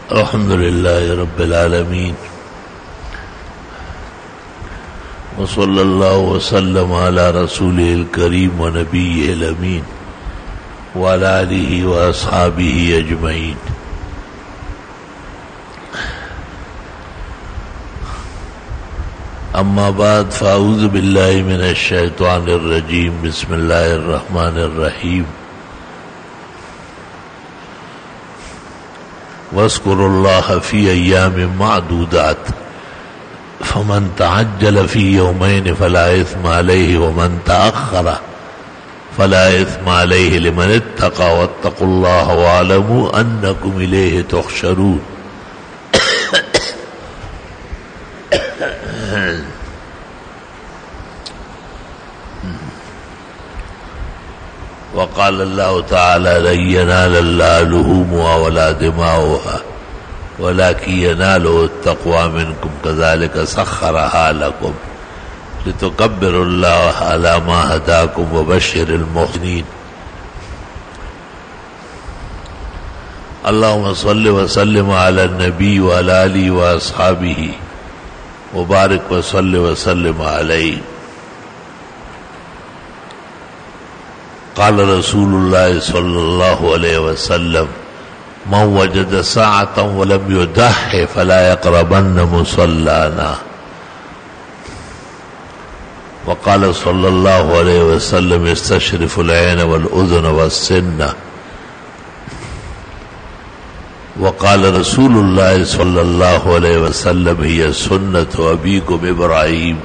الحمد لله رب العالمين وصلى الله وسلم على رسوله الكريم ونبيه الأمين وعلى آله وأصحابه أجمعين. أما بعد فأعوذ بالله من الشيطان الرجيم. بسم الله الرحمن الرحيم. واذكروا الله في أيام معدودات فمن تعجل في يومين فلا إثم عليه ومن تأخر فلا إثم عليه لمن اتقى واتقوا الله واعلموا أنكم إليه تحشرون. وقال الله تعالى لن ينال الله لحومها ولا دماؤها ولكن يناله التقوى منكم كذلك سخرها لكم لتكبروا الله على ما هداكم وبشر المحسنين. اللهم صل وسلم على النبي وعلى آله وأصحابه وبارك وصل وسلم عليه. قال رسول الله صلى الله عليه وسلم من وجد ساعة ولم يضحي فلا يقربن مصلانا. وقال صلى الله عليه وسلم استشرف العين والأذن والسن. وقال رسول الله صلى الله عليه وسلم هي سنة أبيكم إبراهيم.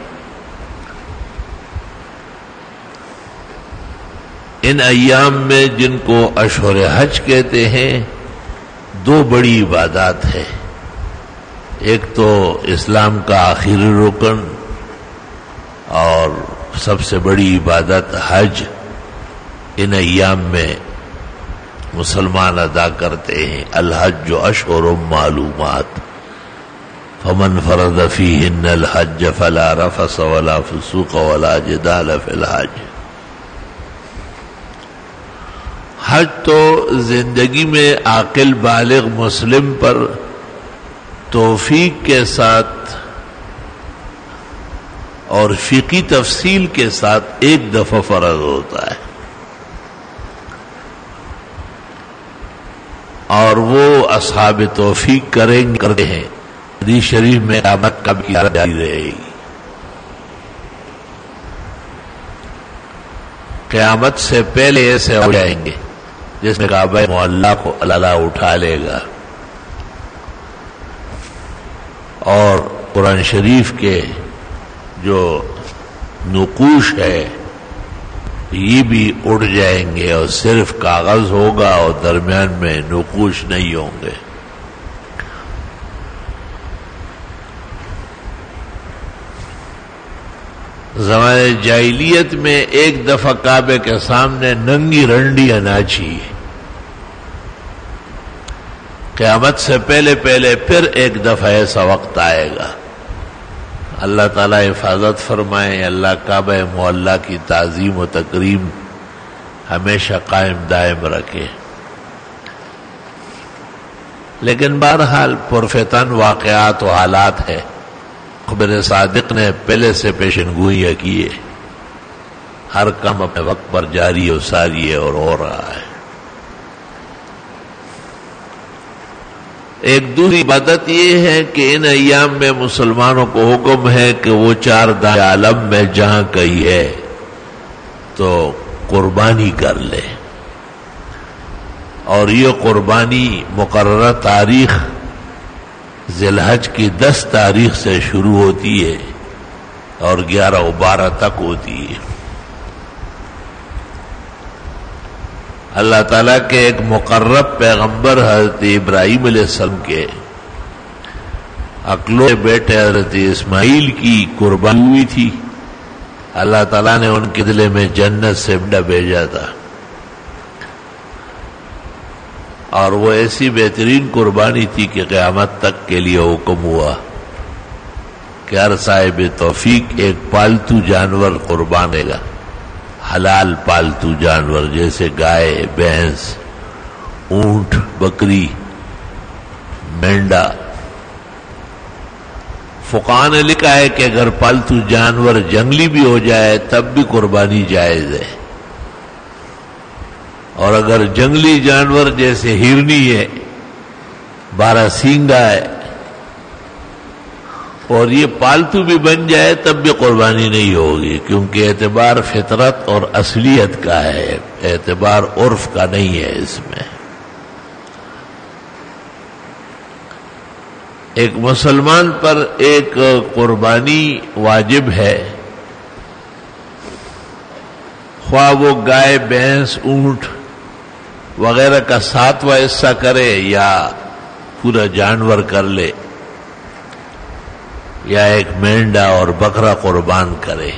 ان ایام میں جن کو اشہر حج کہتے ہیں دو بڑی عبادات ہیں. ایک تو اسلام کا آخری رکن اور سب سے بڑی عبادت حج ان ایام میں مسلمان ادا کرتے ہیں. الحج اشہر معلومات فمن فرض فیہن الحج فلا رفث ولا فسوق ولا جدال فی الحج. حج تو زندگی میں عاقل بالغ مسلم پر توفیق کے ساتھ اور فقہی تفصیل کے ساتھ ایک دفعہ فرض ہوتا ہے اور وہ اصحاب توفیق کرتے ہیں. حدیث شریف میں قیامت کب کی جاری رہے گی. قیامت سے پہلے ایسے ہو جائیں گے جس میں کعبہ معلیٰ کو اللہ اٹھا لے گا اور قرآن شریف کے جو نقوش ہے یہ بھی اڑ جائیں گے اور صرف کاغذ ہوگا اور درمیان میں نقوش نہیں ہوں گے. زمانے جاہلیت میں ایک دفعہ کعبے کے سامنے ننگی رنڈیاں ناچی. قیامت سے پہلے پھر ایک دفعہ ایسا وقت آئے گا. اللہ تعالیٰ حفاظت فرمائے. اللہ کعبہ معلیٰ کی تعظیم و تکریم ہمیشہ قائم دائم رکھے. لیکن بہرحال پرفتن واقعات و حالات ہے. خبر صادق نے پہلے سے پیشن گوئیاں کیے. ہر کام اپنے وقت پر جاری و ساری ہے اور ہو رہا ہے. ایک دوسری عبادت یہ ہے کہ ان ایام میں مسلمانوں کو حکم ہے کہ وہ چار دائیں عالم میں جہاں کہیں ہے تو قربانی کر لے. اور یہ قربانی مقررہ تاریخ ذی الحج کی 10 تاریخ سے شروع ہوتی ہے اور 11 و 12 تک ہوتی ہے. اللہ تعالیٰ کے ایک مقرب پیغمبر حضرت ابراہیم علیہ السلام کے اکلوتے بیٹے حضرت اسماعیل کی قربانی ہوئی تھی. اللہ تعالیٰ نے ان کے دل میں جنت سے بڑا بھیجا تھا اور وہ ایسی بہترین قربانی تھی کہ قیامت تک کے لیے حکم ہوا کہ ہر صاحب توفیق ایک پالتو جانور قربان دے گا. حلال پالتو جانور جیسے گائے، بھینس، اونٹ، بکری، مینڈا. فقہاء نے لکھا ہے کہ اگر پالتو جانور جنگلی بھی ہو جائے تب بھی قربانی جائز ہے، اور اگر جنگلی جانور جیسے ہرنی ہے، بارہ سینگا ہے، اور یہ پالتو بھی بن جائے تب بھی قربانی نہیں ہوگی، کیونکہ اعتبار فطرت اور اصلیت کا ہے، اعتبار عرف کا نہیں ہے. اس میں ایک مسلمان پر ایک قربانی واجب ہے، خواہ وہ گائے، بھینس، اونٹ وغیرہ کا 7واں حصہ کرے یا پورا جانور کر لے، یا ایک مینڈا اور بکرا قربان کرے.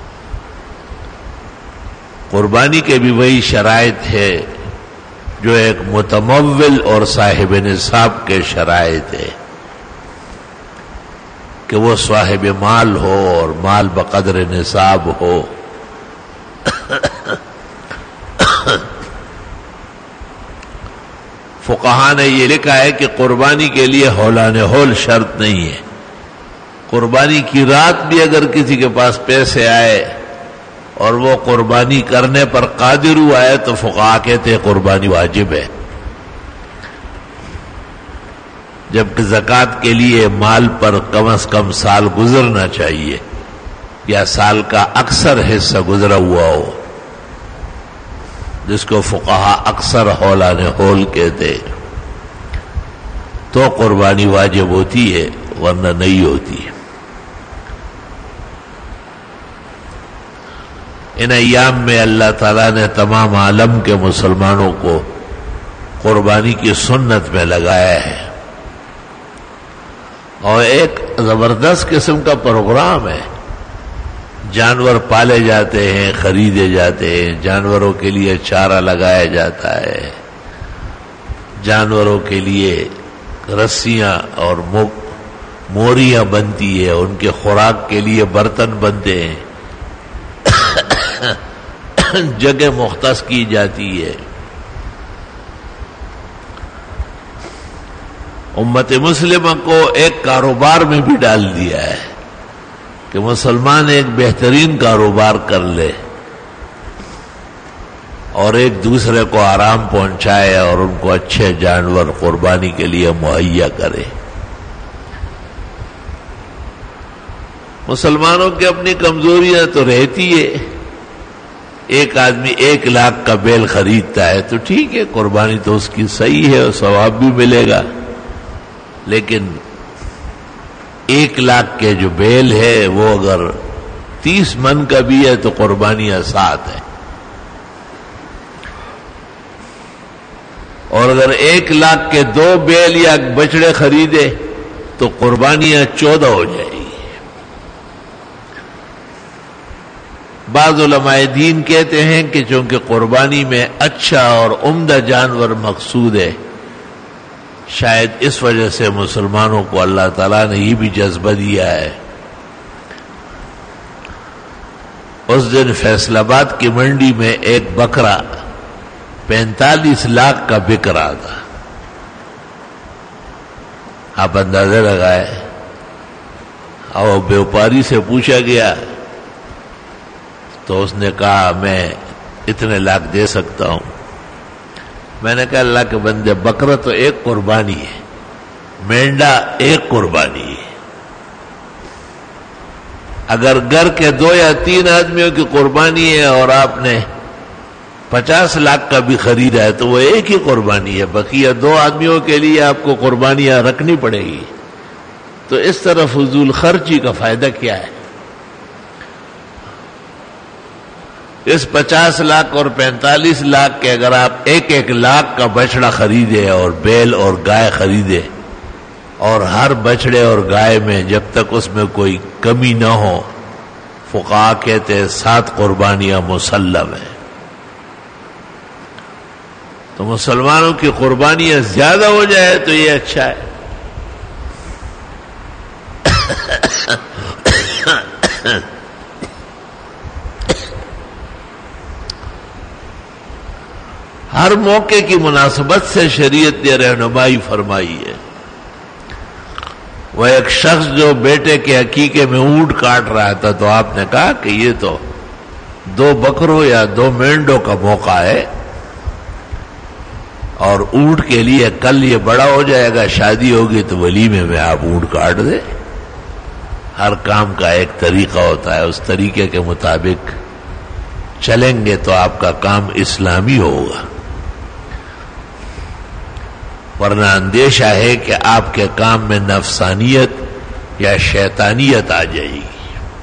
قربانی کے بھی وہی شرائط ہے جو ایک متمول اور صاحب نصاب کے شرائط ہے، کہ وہ صاحب مال ہو اور مال بقدر نصاب ہو. فقہاء نے یہ لکھا ہے کہ قربانی کے لیے ہولان ہول شرط نہیں ہے. قربانی کی رات بھی اگر کسی کے پاس پیسے آئے اور وہ قربانی کرنے پر قادر ہوا ہے تو فقہاء کہتے ہیں قربانی واجب ہے، جبکہ زکوٰۃ کے لیے مال پر کم از کم سال گزرنا چاہیے یا سال کا اکثر حصہ گزرا ہوا ہو، جس کو فقہاء اکثر ہولان ہول کہتے، تو قربانی واجب ہوتی ہے، ورنہ نہیں ہوتی. ان ایام میں اللہ تعالیٰ نے تمام عالم کے مسلمانوں کو قربانی کی سنت میں لگایا ہے، اور ایک زبردست قسم کا پروگرام ہے. جانور پالے جاتے ہیں، خریدے جاتے ہیں، جانوروں کے لیے چارہ لگایا جاتا ہے، جانوروں کے لیے رسیاں اور موریاں بنتی ہے، ان کے خوراک کے لیے برتن بنتے ہیں، جگہ مختص کی جاتی ہے. امت مسلمہ کو ایک کاروبار میں بھی ڈال دیا ہے کہ مسلمان ایک بہترین کاروبار کر لے اور ایک دوسرے کو آرام پہنچائے اور ان کو اچھے جانور قربانی کے لیے مہیا کرے. مسلمانوں کی اپنی کمزوریاں تو رہتی ہے. ایک آدمی 1 لاکھ کا بیل خریدتا ہے تو ٹھیک ہے، قربانی تو اس کی صحیح ہے اور ثواب بھی ملے گا، لیکن 1 لاکھ کے جو بیل ہے وہ اگر 30 من کا بھی ہے تو قربانیاں 7 ہیں، اور اگر 1 لاکھ کے 2 بیل یا بچڑے خریدے تو قربانیاں 14 ہو جائیں گی. بعض علماء دین کہتے ہیں کہ چونکہ قربانی میں اچھا اور عمدہ جانور مقصود ہے، شاید اس وجہ سے مسلمانوں کو اللہ تعالیٰ نے یہ بھی جذبہ دیا ہے. اس دن فیصل آباد کی منڈی میں ایک بکرا 45 لاکھ کا بک رہا تھا. آپ اندازہ لگائے. اور بیوپاری سے پوچھا گیا تو اس نے کہا میں اتنے لاکھ دے سکتا ہوں. میں نے کہا اللہ کے بندے، بکرا تو ایک قربانی ہے، مینڈا ایک قربانی ہے. اگر گھر کے 2 یا 3 آدمیوں کی قربانی ہے اور آپ نے 50 لاکھ کا بھی خریدا ہے تو وہ ایک ہی قربانی ہے، بقیہ 2 آدمیوں کے لیے آپ کو قربانیاں رکھنی پڑے گی. تو اس طرح فضول خرچی کا فائدہ کیا ہے؟ اس 50 لاکھ اور 45 لاکھ کے اگر آپ 1 لاکھ کا بچڑا خریدے اور بیل اور گائے خریدے، اور ہر بچڑے اور گائے میں جب تک اس میں کوئی کمی نہ ہو، فقہاء کہتے ہیں 7 قربانیاں مسلم ہیں. تو مسلمانوں کی قربانیاں زیادہ ہو جائے تو یہ اچھا ہے. ہر موقع کی مناسبت سے شریعت نے رہنمائی فرمائی ہے. وہ ایک شخص جو بیٹے کے عقیقے میں اونٹ کاٹ رہا تھا تو آپ نے کہا کہ یہ تو 2 بکروں یا 2 مینڈوں کا موقع ہے، اور اونٹ کے لیے کل یہ بڑا ہو جائے گا، شادی ہوگی تو ولیمے میں آپ اونٹ کاٹ دیں۔ ہر کام کا ایک طریقہ ہوتا ہے، اس طریقے کے مطابق چلیں گے تو آپ کا کام اسلامی ہوگا، ورنہ اندیشہ ہے کہ آپ کے کام میں نفسانیت یا شیطانیت آ جائے گی۔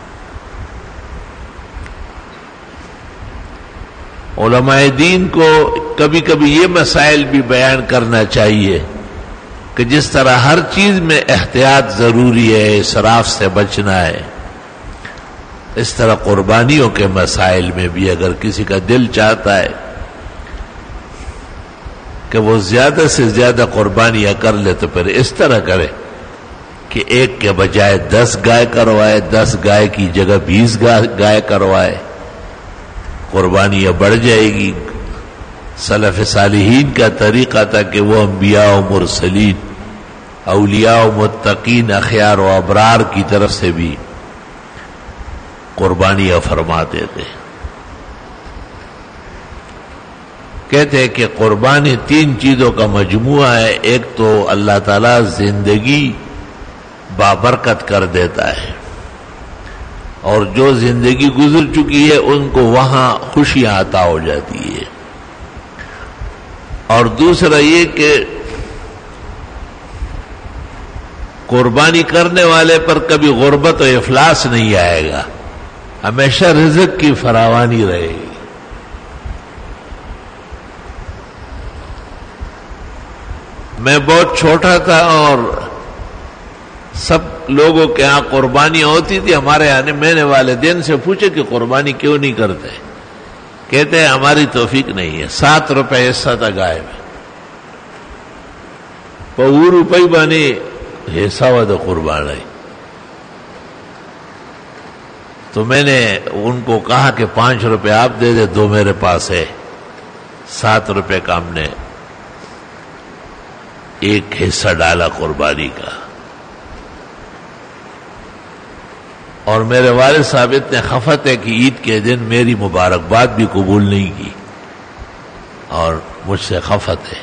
علماء دین کو کبھی کبھی یہ مسائل بھی بیان کرنا چاہیے کہ جس طرح ہر چیز میں احتیاط ضروری ہے، اسراف سے بچنا ہے، اس طرح قربانیوں کے مسائل میں بھی اگر کسی کا دل چاہتا ہے کہ وہ زیادہ سے زیادہ قربانیاں کر لے تو پھر اس طرح کرے کہ ایک کے بجائے 10 گائے کروائے، 10 گائے کی جگہ 20 گائے کروائے، قربانیاں بڑھ جائے گی۔ سلف صالحین کا طریقہ تھا کہ وہ انبیاء و مرسلین، اولیاء و متقین، اخیار و ابرار کی طرف سے بھی قربانیاں فرماتے تھے۔ کہتے ہیں کہ قربانی 3 چیزوں کا مجموعہ ہے، ایک تو اللہ تعالیٰ زندگی بابرکت کر دیتا ہے، اور جو زندگی گزر چکی ہے ان کو وہاں خوشیاں عطا ہو جاتی ہے، اور دوسرا یہ کہ قربانی کرنے والے پر کبھی غربت و افلاس نہیں آئے گا، ہمیشہ رزق کی فراوانی رہے گی۔ میں بہت چھوٹا تھا اور سب لوگوں کے ہاں قربانیاں ہوتی تھی، ہمارے آنے میں نے والدین سے پوچھے کہ قربانی کیوں نہیں کرتے؟ کہتے ہیں ہماری توفیق نہیں ہے۔ 7 روپے حصہ تھا گائے میں، 100 روپے بنے حصہ ہوا تو قربان ہے۔ تو میں نے ان کو کہا کہ 5 روپے آپ دے دے، 2 میرے پاس ہے، 7 روپے کا ہم نے ایک حصہ ڈالا قربانی کا۔ اور میرے والد صاحب اتنے خفا تھے کہ عید کے دن میری مبارکباد بھی قبول نہیں کی اور مجھ سے خفا تھے۔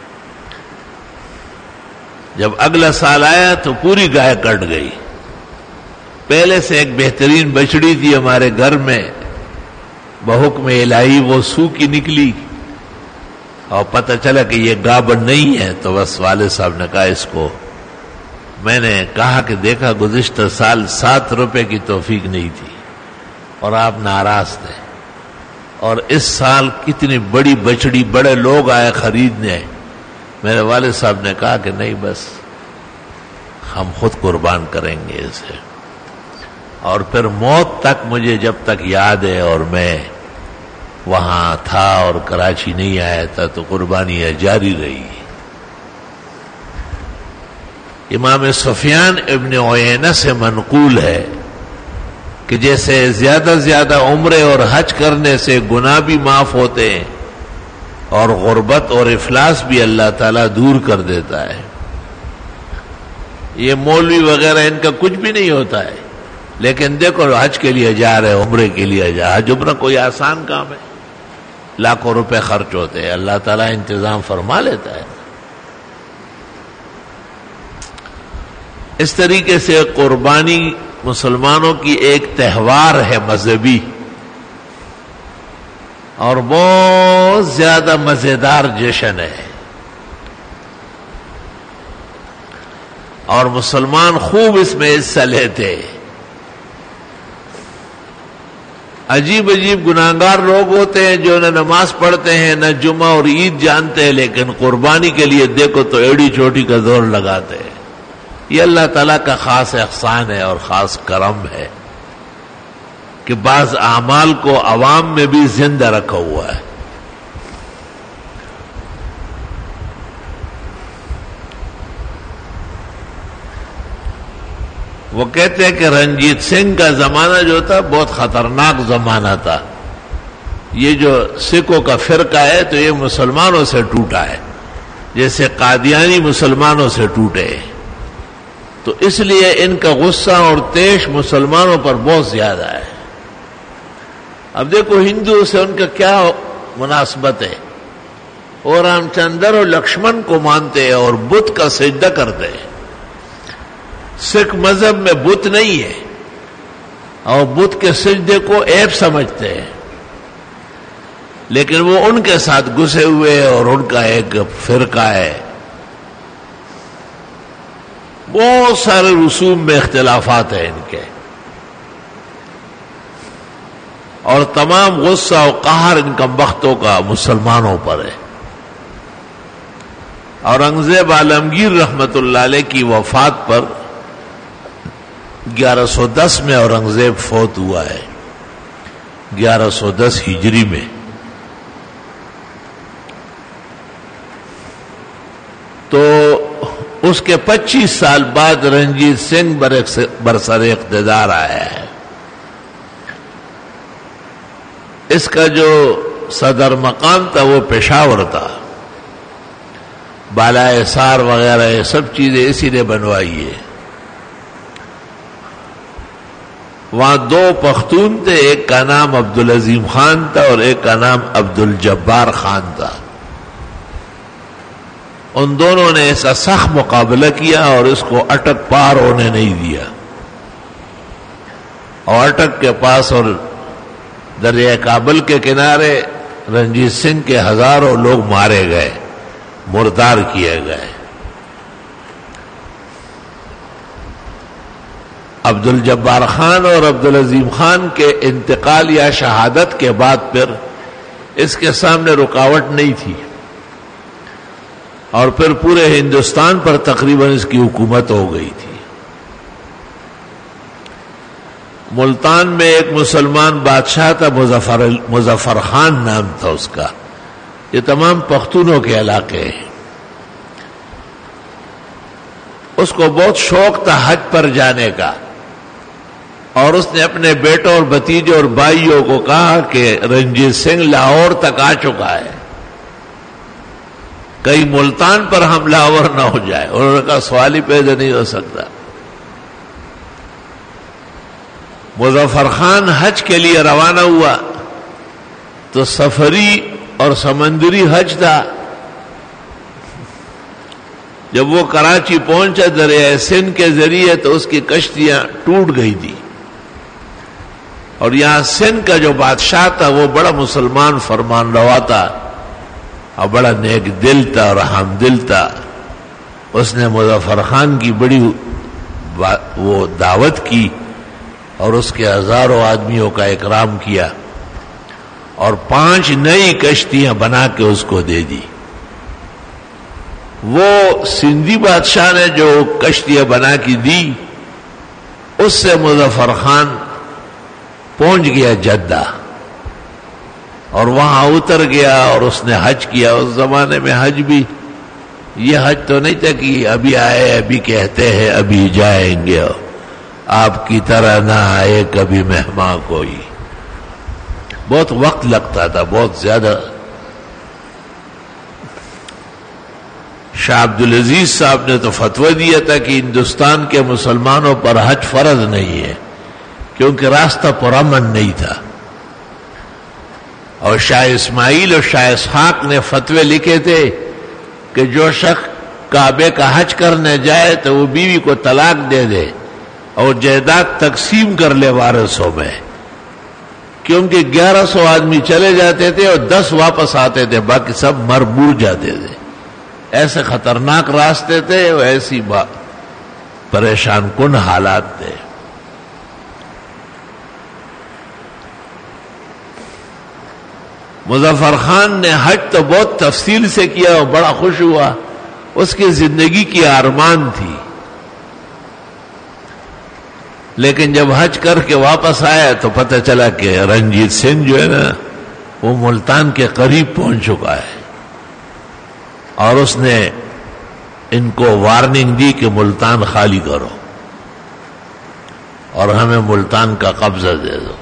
جب اگلا سال آیا تو پوری گائے کٹ گئی۔ پہلے سے ایک بہترین بچڑی تھی ہمارے گھر میں، بحکم الہی وہ سو کی نکلی اور پتہ چلا کہ یہ گابن نہیں ہے، تو بس والد صاحب نے کہا اس کو، میں نے کہا کہ دیکھا گزشتہ سال 7 روپے کی توفیق نہیں تھی اور آپ ناراض تھے، اور اس سال کتنی بڑی بچڑی، بڑے لوگ آئے خریدنے۔ میرے والد صاحب نے کہا کہ نہیں، بس ہم خود قربان کریں گے اسے۔ اور پھر موت تک مجھے جب تک یاد ہے، اور میں وہاں تھا اور کراچی نہیں آیا تھا، تو قربانیاں جاری رہی۔ امام سفیان ابن عیینہ سے منقول ہے کہ جیسے زیادہ زیادہ عمرے اور حج کرنے سے گناہ بھی معاف ہوتے ہیں اور غربت اور افلاس بھی اللہ تعالیٰ دور کر دیتا ہے۔ یہ مولوی وغیرہ ان کا کچھ بھی نہیں ہوتا ہے، لیکن دیکھو حج کے لیے جا رہے، عمرے کے لیے جا، حج عمرہ کوئی آسان کام ہے، لاکھوں روپے خرچ ہوتے ہیں، اللہ تعالیٰ انتظام فرما لیتا ہے۔ اس طریقے سے قربانی مسلمانوں کی ایک تہوار ہے مذہبی، اور بہت زیادہ مزیدار جشن ہے، اور مسلمان خوب اس میں حصہ لیتے۔ عجیب عجیب گناہگار لوگ ہوتے ہیں جو نہ نماز پڑھتے ہیں، نہ جمعہ اور عید جانتے ہیں، لیکن قربانی کے لیے دیکھو تو ایڑی چوٹی کا زور لگاتے ہیں۔ یہ اللہ تعالیٰ کا خاص احسان ہے اور خاص کرم ہے کہ بعض اعمال کو عوام میں بھی زندہ رکھا ہوا ہے۔ وہ کہتے ہیں کہ رنجیت سنگھ کا زمانہ جو تھا بہت خطرناک زمانہ تھا۔ یہ جو سکھوں کا فرقہ ہے تو یہ مسلمانوں سے ٹوٹا ہے، جیسے قادیانی مسلمانوں سے ٹوٹے۔ تو اس لیے ان کا غصہ اور طیش مسلمانوں پر بہت زیادہ ہے. اب دیکھو ہندو سے ان کا کیا مناسبت ہے، اور رام چندر اور لکشمن کو مانتے ہیں اور بت کا سجدہ کرتے ہیں. سکھ مذہب میں بت نہیں ہے اور بت کے سجدے کو عیب سمجھتے ہیں، لیکن وہ ان کے ساتھ گھسے ہوئے اور ان کا ایک فرقہ ہے. بہت سارے رسوم میں اختلافات ہیں ان کے، اور تمام غصہ و قہر ان کا بختوں کا مسلمانوں پر ہے. اورنگزیب عالمگیر رحمت اللہ علیہ کی وفات پر 1110 میں اورنگزیب فوت ہوا ہے، 1110 ہجری میں. تو اس کے 25 سال بعد رنجیت سنگھ برسر اقتدار آیا ہے. اس کا جو صدر مقام تھا وہ پشاور تھا. بالائے سار وغیرہ یہ سب چیزیں اسی نے بنوائی ہے. وہاں 2 پختون تھے، ایک کا نام عبدالعظیم خان تھا اور ایک کا نام عبدالجبار خان تھا. ان دونوں نے ایسا سخت مقابلہ کیا اور اس کو اٹک پار ہونے نہیں دیا، اور اٹک کے پاس اور دریائے کابل کے کنارے رنجیت سنگھ کے ہزاروں لوگ مارے گئے، مردار کیے گئے. عبدالجبار خان اور عبدالعظیم خان کے انتقال یا شہادت کے بعد پھر اس کے سامنے رکاوٹ نہیں تھی، اور پھر پورے ہندوستان پر تقریباً اس کی حکومت ہو گئی تھی. ملتان میں ایک مسلمان بادشاہ تھا، مظفر خان نام تھا اس کا. یہ تمام پختونوں کے علاقے ہیں. اس کو بہت شوق تھا حج پر جانے کا، اور اس نے اپنے بیٹوں اور بھتیجوں اور بھائیوں کو کہا کہ رنجیت سنگھ لاہور تک آ چکا ہے، کہیں ملتان پر حملہ آور نہ ہو جائے. انہوں نے کہا سوال ہی پیدا نہیں ہو سکتا. مظفر خان حج کے لیے روانہ ہوا تو سفری اور سمندری حج تھا. جب وہ کراچی پہنچا دریائے سندھ کے ذریعے تو اس کی کشتیاں ٹوٹ گئی تھی، اور یہاں سندھ کا جو بادشاہ تھا وہ بڑا مسلمان فرمان روا تھا اور بڑا نیک دل تھا اور ہم دل تھا. اس نے مظفر خان کی بڑی وہ دعوت کی اور اس کے ہزاروں آدمیوں کا اکرام کیا، اور 5 نئی کشتیاں بنا کے اس کو دے دی. وہ سندھی بادشاہ نے جو کشتیاں بنا کے دی، اس سے مظفر خان پہنچ گیا جدہ اور وہاں اتر گیا اور اس نے حج کیا. اس زمانے میں حج بھی یہ حج تو نہیں تھا کہ ابھی آئے ابھی کہتے ہیں ابھی جائیں گے، آپ کی طرح نہ آئے کبھی مہمان کوئی. بہت وقت لگتا تھا، بہت زیادہ. شاہ عبدالعزیز صاحب نے تو فتویٰ دیا تھا کہ ہندوستان کے مسلمانوں پر حج فرض نہیں ہے، کیونکہ راستہ پرامن نہیں تھا. اور شاہ اسماعیل اور شاہ اسحاق نے فتوے لکھے تھے کہ جو شخص کعبے کا حج کرنے جائے تو وہ بیوی کو طلاق دے دے اور جائیداد تقسیم کر لے وارثوں میں، کیونکہ 1100 آدمی چلے جاتے تھے اور 10 واپس آتے تھے، باقی سب مربوط جاتے تھے. ایسے خطرناک راستے تھے، ایسی پریشان کن حالات تھے. مظفر خان نے حج تو بہت تفصیل سے کیا اور بڑا خوش ہوا، اس کی زندگی کی ارمان تھی. لیکن جب حج کر کے واپس آیا تو پتہ چلا کہ رنجیت سنگھ جو ہے نا وہ ملتان کے قریب پہنچ چکا ہے، اور اس نے ان کو وارننگ دی کہ ملتان خالی کرو اور ہمیں ملتان کا قبضہ دے دو.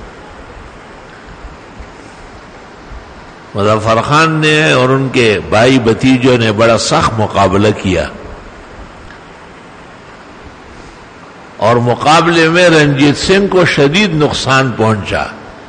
مظفر خان نے اور ان کے بھائی بھتیجوں نے بڑا سخت مقابلہ کیا. اور مقابلے میں رنجیت سنگھ کو شدید نقصان پہنچا.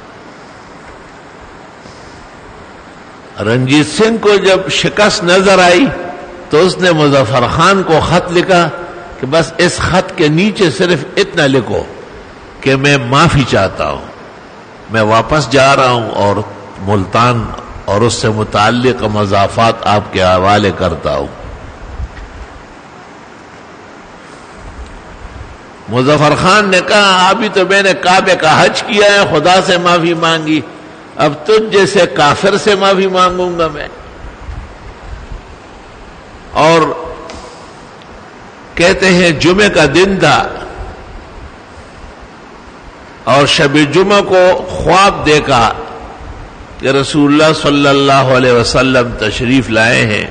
رنجیت سنگھ کو جب شکست نظر آئی تو اس نے مظفر خان کو خط لکھا کہ بس اس خط کے نیچے صرف اتنا لکھو کہ میں معافی چاہتا ہوں، میں واپس جا رہا ہوں اور ملتان اور اس سے متعلق مضافات آپ کے حوالے کرتا ہوں. مظفر خان نے کہا ابھی تو میں نے کعبے کا حج کیا ہے، خدا سے معافی مانگی، اب تجھ جیسے کافر سے معافی مانگوں گا میں. اور کہتے ہیں جمعے کا دن تھا اور شب جمعہ کو خواب دیکھا کہ رسول اللہ صلی اللہ علیہ وسلم تشریف لائے ہیں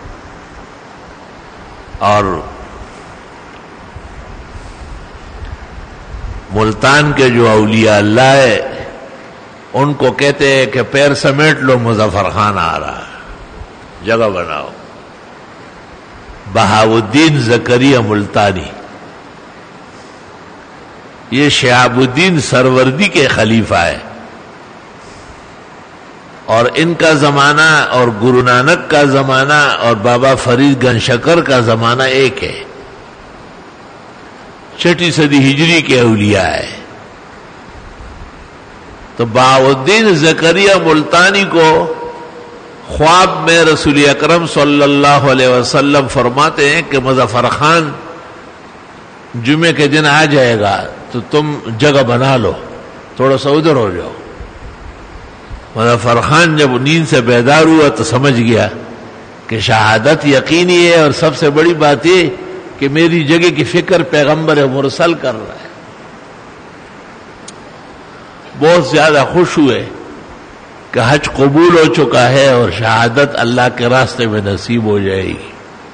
اور ملتان کے جو اولیاء اللہ ہے ان کو کہتے ہیں کہ پیر سمیٹ لو، مظفر خان آ رہا ہے، جگہ بناؤ. بہاؤالدین زکریا ملتانی، یہ شہاب الدین سروردی کے خلیفہ ہے اور ان کا زمانہ اور گرو نانک کا زمانہ اور بابا فرید گنج شکر کا زمانہ ایک ہے. 6 صدی ہجری کے اولیاء ہے. تو بہاؤالدین زکریا ملتانی کو خواب میں رسول اکرم صلی اللہ علیہ وسلم فرماتے ہیں کہ مظفر خان جمعے کے دن آ جائے گا تو تم جگہ بنا لو، تھوڑا سا ادھر ہو جاؤ. مظفر خان جب نیند سے بیدار ہوا تو سمجھ گیا کہ شہادت یقینی ہے اور سب سے بڑی بات یہ کہ میری جگہ کی فکر پیغمبر مرسل کر رہا ہے. بہت زیادہ خوش ہوئے کہ حج قبول ہو چکا ہے اور شہادت اللہ کے راستے میں نصیب ہو جائے گی.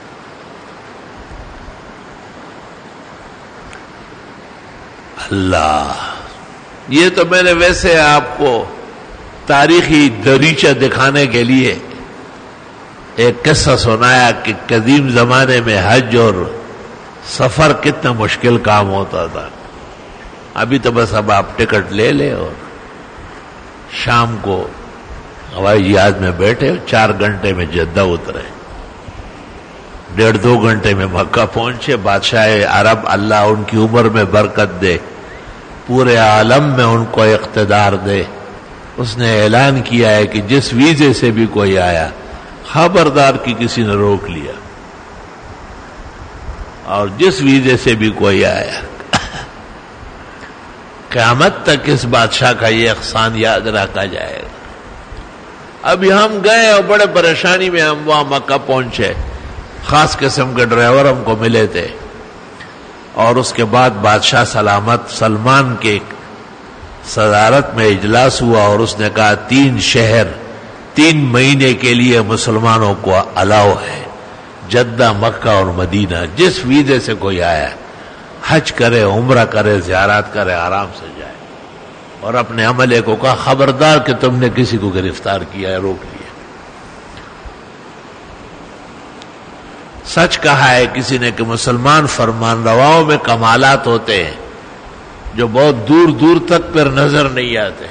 اللہ، یہ تو میں نے ویسے آپ کو تاریخی دریچہ دکھانے کے لیے ایک قصہ سنایا کہ قدیم زمانے میں حج اور سفر کتنا مشکل کام ہوتا تھا. ابھی تو بس اب آپ ٹکٹ لے لیں اور شام کو ہوائی جہاز میں بیٹھے 4 گھنٹے میں جدہ اترے، 1.5-2 گھنٹے میں مکہ پہنچے. بادشاہ عرب اللہ ان کی عمر میں برکت دے، پورے عالم میں ان کو اقتدار دے، اس نے اعلان کیا ہے کہ جس ویزے سے بھی کوئی آیا خبردار کی کسی نے روک لیا، اور جس ویزے سے بھی کوئی آیا قیامت تک اس بادشاہ کا یہ احسان یاد رکھا جائے گا. ابھی ہم گئے اور بڑے پریشانی میں ہم وہاں مکہ پہنچے، خاص قسم کے ڈرائیور ہم کو ملے تھے، اور اس کے بعد بادشاہ سلامت سلمان کے صدارت میں اجلاس ہوا اور اس نے کہا 3 شہر 3 مہینے کے لیے مسلمانوں کو الاؤ ہے، جدہ، مکہ اور مدینہ. جس ویزے سے کوئی آیا حج کرے، عمرہ کرے، زیارات کرے، آرام سے جائے. اور اپنے عملے کو کہا خبردار کہ تم نے کسی کو گرفتار کیا ہے، روک لیا. سچ کہا ہے کسی نے کہ مسلمان فرمان رواؤں میں کمالات ہوتے ہیں جو بہت دور دور تک پر نظر نہیں آتے.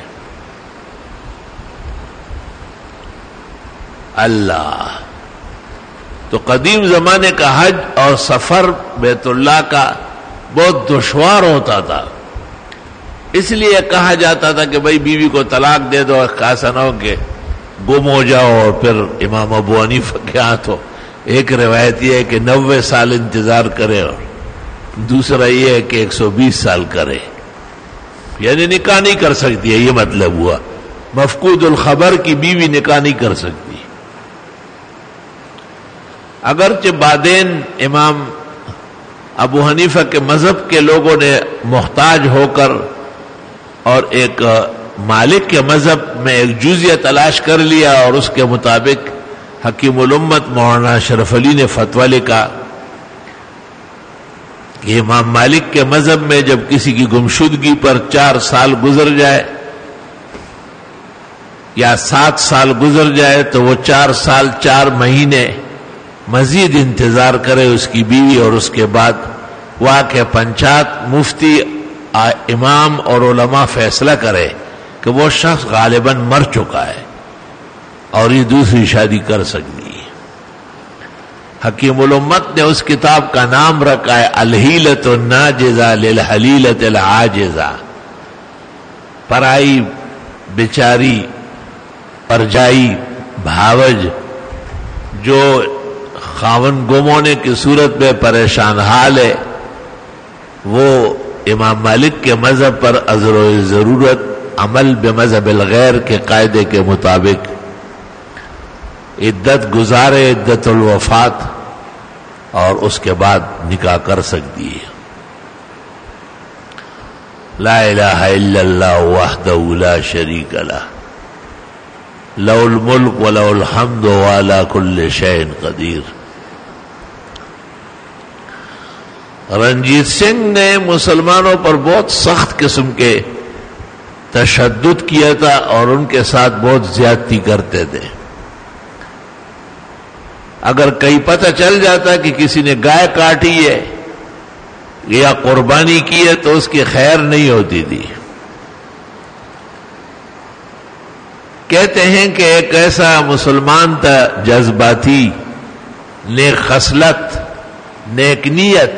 اللہ، تو قدیم زمانے کا حج اور سفر بیت اللہ کا بہت دشوار ہوتا تھا. اس لیے کہا جاتا تھا کہ بھائی بیوی کو طلاق دے دو، ایسا نہ ہو کہ گم ہو جاؤ. اور پھر امام ابو حنیفہ کے ہاں تو ایک روایت یہ ہے کہ 90 سال انتظار کرے اور دوسرا یہ ہے کہ 120 سال کرے، یعنی نکاح نہیں کر سکتی ہے. یہ مطلب ہوا مفقود الخبر کی بیوی نکاح نہیں کر سکتی. اگرچہ بعدین امام ابو حنیفہ کے مذہب کے لوگوں نے محتاج ہو کر اور ایک مالک کے مذہب میں ایک جزیہ تلاش کر لیا اور اس کے مطابق حکیم الامت مولانا اشرف علی نے فتویٰ لکھا کہ امام مالک کے مذہب میں جب کسی کی گمشدگی پر 4 سال گزر جائے یا 7 سال گزر جائے تو وہ 4 سال 4 مہینے مزید انتظار کرے اس کی بیوی، اور اس کے بعد ہوا کہ پنچایت مفتی امام اور علماء فیصلہ کرے کہ وہ شخص غالباً مر چکا ہے اور یہ دوسری شادی کر سکتی ہے. حکیم الامت نے اس کتاب کا نام رکھا ہے الحیلۃ الناجزہ للحلیلۃ العاجزہ. پرائی بیچاری پرجائی بھاوج جو خاون گم ہونے کی صورت میں پریشان حال ہے، وہ امام مالک کے مذہب پر عذر و ضرورت عمل بمذہب الغیر کے قاعدے کے مطابق عدت گزارے، عدت الوفات، اور اس کے بعد نکاح کر سکتی ہے. لا الہ الا اللہ وحدہ لا شریک لہ لہ الملک ولہ الحمد وعلی کل شیء قدیر. رنجیت سنگھ نے مسلمانوں پر بہت سخت قسم کے تشدد کیا تھا اور ان کے ساتھ بہت زیادتی کرتے تھے. اگر کہیں پتہ چل جاتا کہ کسی نے گائے کاٹی ہے یا قربانی کی ہے تو اس کی خیر نہیں ہوتی تھی. کہتے ہیں کہ ایک ایسا مسلمان تھا جذباتی، نیک خصلت، نیک نیت،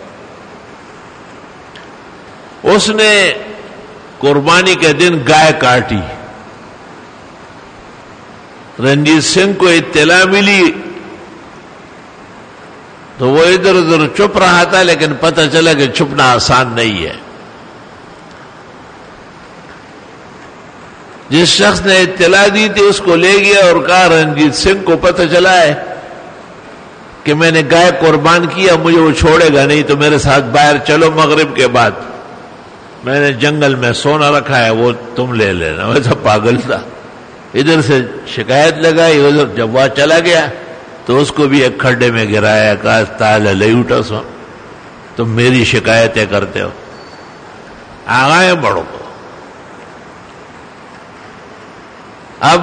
اس نے قربانی کے دن گائے کاٹی. رنجیت سنگھ کو اطلاع ملی تو وہ ادھر ادھر چپ رہا تھا، لیکن پتہ چلا کہ چھپنا آسان نہیں ہے. جس شخص نے اطلاع دی تھی اس کو لے گیا اور کہا رنجیت سنگھ کو پتہ چلا ہے کہ میں نے گائے قربان کیا، مجھے وہ چھوڑے گا نہیں، تو میرے ساتھ باہر چلو، مغرب کے بعد میں نے جنگل میں سونا رکھا ہے، وہ تم لے لینا. میں تو پاگل تھا، ادھر سے شکایت لگائی، ادھر جب وہ چلا گیا تو اس کو بھی ایک کھڈے میں گرایا، کہا تالا لے اٹھا سو، تم میری شکایتیں کرتے ہو، آگائے بڑھو. اب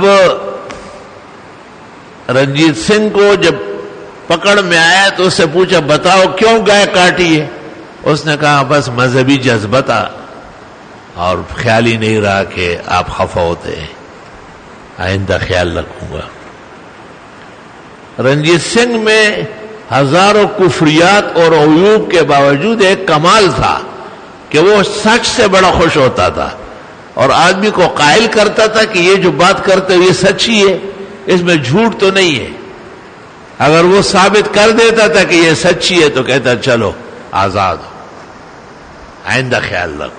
رنجیت سنگھ کو جب پکڑ میں آیا تو اس سے پوچھا بتاؤ کیوں گائے کاٹی ہے؟ اس نے کہا بس مذہبی جذبہ تھا اور خیال ہی نہیں رہا کہ آپ خفا ہوتے ہیں، آئندہ خیال رکھوں گا. رنجیت سنگھ میں ہزاروں کفریات اور عیوب کے باوجود ایک کمال تھا کہ وہ سچ سے بڑا خوش ہوتا تھا اور آدمی کو قائل کرتا تھا کہ یہ جو بات کرتے ہو یہ سچی ہے، اس میں جھوٹ تو نہیں ہے. اگر وہ ثابت کر دیتا تھا کہ یہ سچی ہے تو کہتا چلو آزاد ہو، آئندہ خیال رکھو.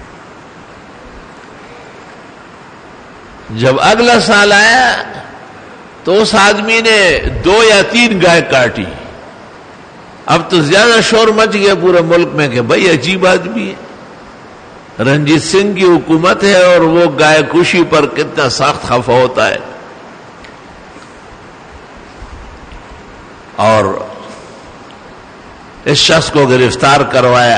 جب اگلا سال آیا تو اس آدمی نے 2 یا 3 گائے کاٹی. اب تو زیادہ شور مچ گیا پورے ملک میں کہ بھئی عجیب آدمی ہے، رنجیت سنگھ کی حکومت ہے اور وہ گائے کشی پر کتنا سخت خفا ہوتا ہے. اور اس شخص کو گرفتار کروایا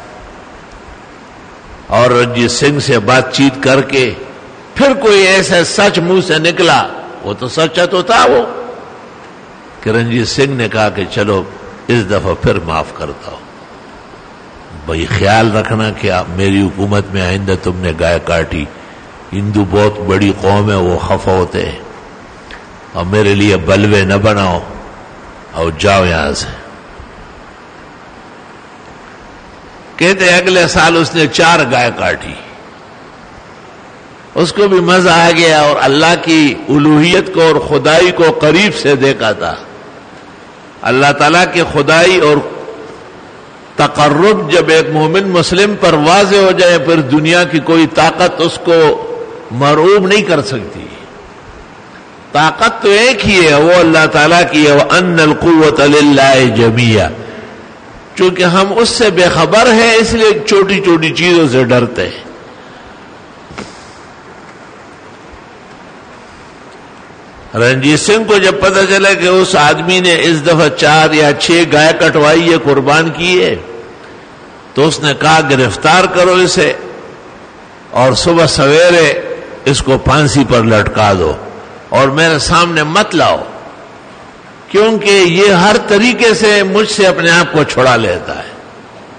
اور رنجیت سنگھ سے بات چیت کر کے پھر کوئی ایسا سچ منہ سے نکلا، وہ تو سچا تو تھا وہ، کہ رنجیت سنگھ نے کہا کہ چلو اس دفعہ پھر معاف کرتا ہوں. بھئی خیال رکھنا کہ میری حکومت میں آئندہ تم نے گائے کاٹی، ہندو بہت بڑی قوم ہے، وہ خفا ہوتے ہیں، اور میرے لیے بلوے نہ بناؤ اور جاؤ یہاں سے. کہتے اگلے سال اس نے 4 گائے کاٹی. اس کو بھی مزہ آ گیا اور اللہ کی الوہیت کو اور خدائی کو قریب سے دیکھا تھا. اللہ تعالیٰ کی خدائی اور تقرب جب ایک مومن مسلم پر واضح ہو جائے پھر دنیا کی کوئی طاقت اس کو مرعوب نہیں کر سکتی. طاقت تو ایک ہی ہے، وہ اللہ تعالیٰ کی ہے، وَأَنَّ الْقُوَّةَ لِلَّهِ جَمِيعًا. چونکہ ہم اس سے بے خبر ہیں اس لیے چھوٹی چھوٹی چیزوں سے ڈرتے ہیں. رنجیت سنگھ کو جب پتہ چلا کہ اس آدمی نے اس دفعہ 4 یا 6 گائے کٹوائی ہے، قربان کی ہے، تو اس نے کہا گرفتار کرو اسے اور صبح سویرے اس کو پھانسی پر لٹکا دو اور میرے سامنے مت لاؤ، کیونکہ یہ ہر طریقے سے مجھ سے اپنے آپ کو چھڑا لیتا ہے.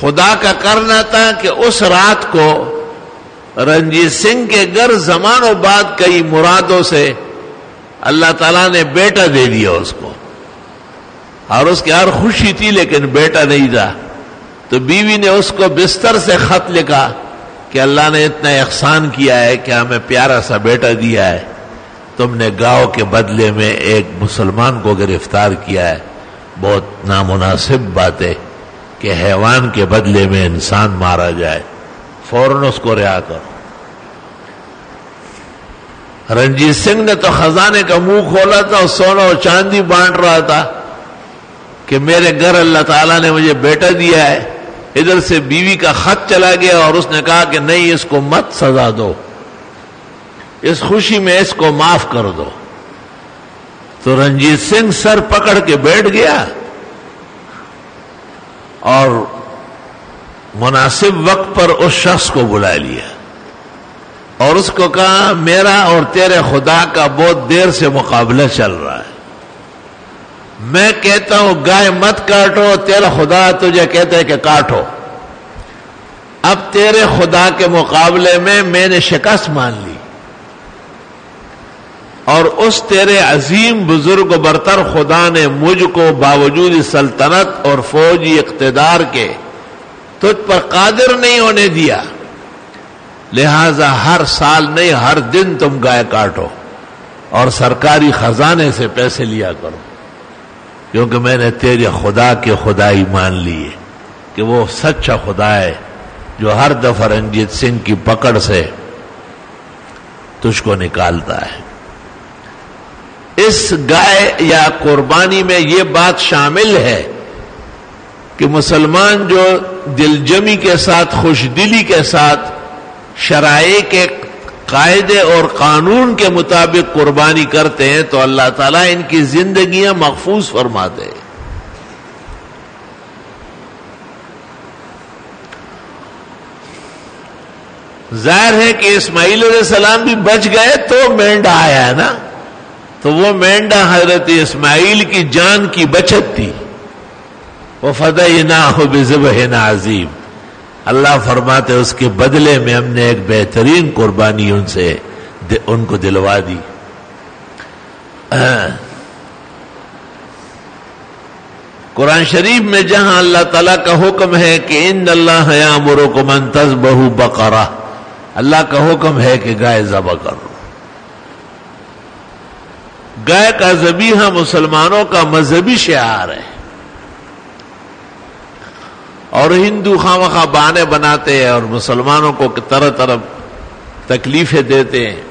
خدا کا کرنا تھا کہ اس رات کو رنجیت سنگھ کے گھر زمان و بعد کئی مرادوں سے اللہ تعالیٰ نے بیٹا دے دیا اس کو، اور اس کی ہر خوشی تھی لیکن بیٹا نہیں تھا. تو بیوی نے اس کو بستر سے خط لکھا کہ اللہ نے اتنا احسان کیا ہے کہ ہمیں پیارا سا بیٹا دیا ہے، تم نے گاؤں کے بدلے میں ایک مسلمان کو گرفتار کیا ہے. بہت نامناسب بات ہے کہ حیوان کے بدلے میں انسان مارا جائے، فوراً اس کو رہا کرو. رنجیت سنگھ نے تو خزانے کا منہ کھولا تھا اور سونا اور چاندی بانٹ رہا تھا کہ میرے گھر اللہ تعالیٰ نے مجھے بیٹا دیا ہے. ادھر سے بیوی کا خط چلا گیا اور اس نے کہا کہ نہیں، اس کو مت سزا دو، اس خوشی میں اس کو معاف کر دو. تو رنجیت سنگھ سر پکڑ کے بیٹھ گیا اور مناسب وقت پر اس شخص کو بلا لیا اور اس کو کہا میرا اور تیرے خدا کا بہت دیر سے مقابلہ چل رہا ہے. میں کہتا ہوں گائے مت کاٹو، تیرا خدا تجھے کہتا ہے کہ کاٹو. اب تیرے خدا کے مقابلے میں نے شکست مان لی، اور اس تیرے عظیم بزرگ و برتر خدا نے مجھ کو باوجود سلطنت اور فوجی اقتدار کے تجھ پر قادر نہیں ہونے دیا، لہذا ہر سال نہیں ہر دن تم گائے کاٹو اور سرکاری خزانے سے پیسے لیا کرو، کیونکہ میں نے تیرے خدا کے خدائی مان لی ہے کہ وہ سچا خدا ہے جو ہر دفعہ رنجیت سنگھ کی پکڑ سے تجھ کو نکالتا ہے. اس گائے یا قربانی میں یہ بات شامل ہے کہ مسلمان جو دل جمی کے ساتھ، خوش دلی کے ساتھ، شرائع کے قاعدے اور قانون کے مطابق قربانی کرتے ہیں تو اللہ تعالیٰ ان کی زندگیاں محفوظ فرماتے ہیں. ظاہر ہے کہ اسماعیل علیہ السلام بھی بچ گئے تو مینڈا آیا ہے نا، تو وہ مینڈا حضرت اسماعیل کی جان کی بچت تھی. وَفَدَيْنَاهُ بِذِبْحٍ عَظِيمٍ. اللہ فرماتے اس کے بدلے میں ہم نے ایک بہترین قربانی ان کو دلوا دی. قرآن شریف میں جہاں اللہ تعالیٰ کا حکم ہے کہ ان اللہ یامرکم ان تذبحوا بقرہ، اللہ کا حکم ہے کہ گائے ذبح کرو. گائے کا ذبیحہ مسلمانوں کا مذہبی شعار ہے، اور ہندو خواہ بہانے بناتے ہیں اور مسلمانوں کو طرح طرح تکلیفیں دیتے ہیں.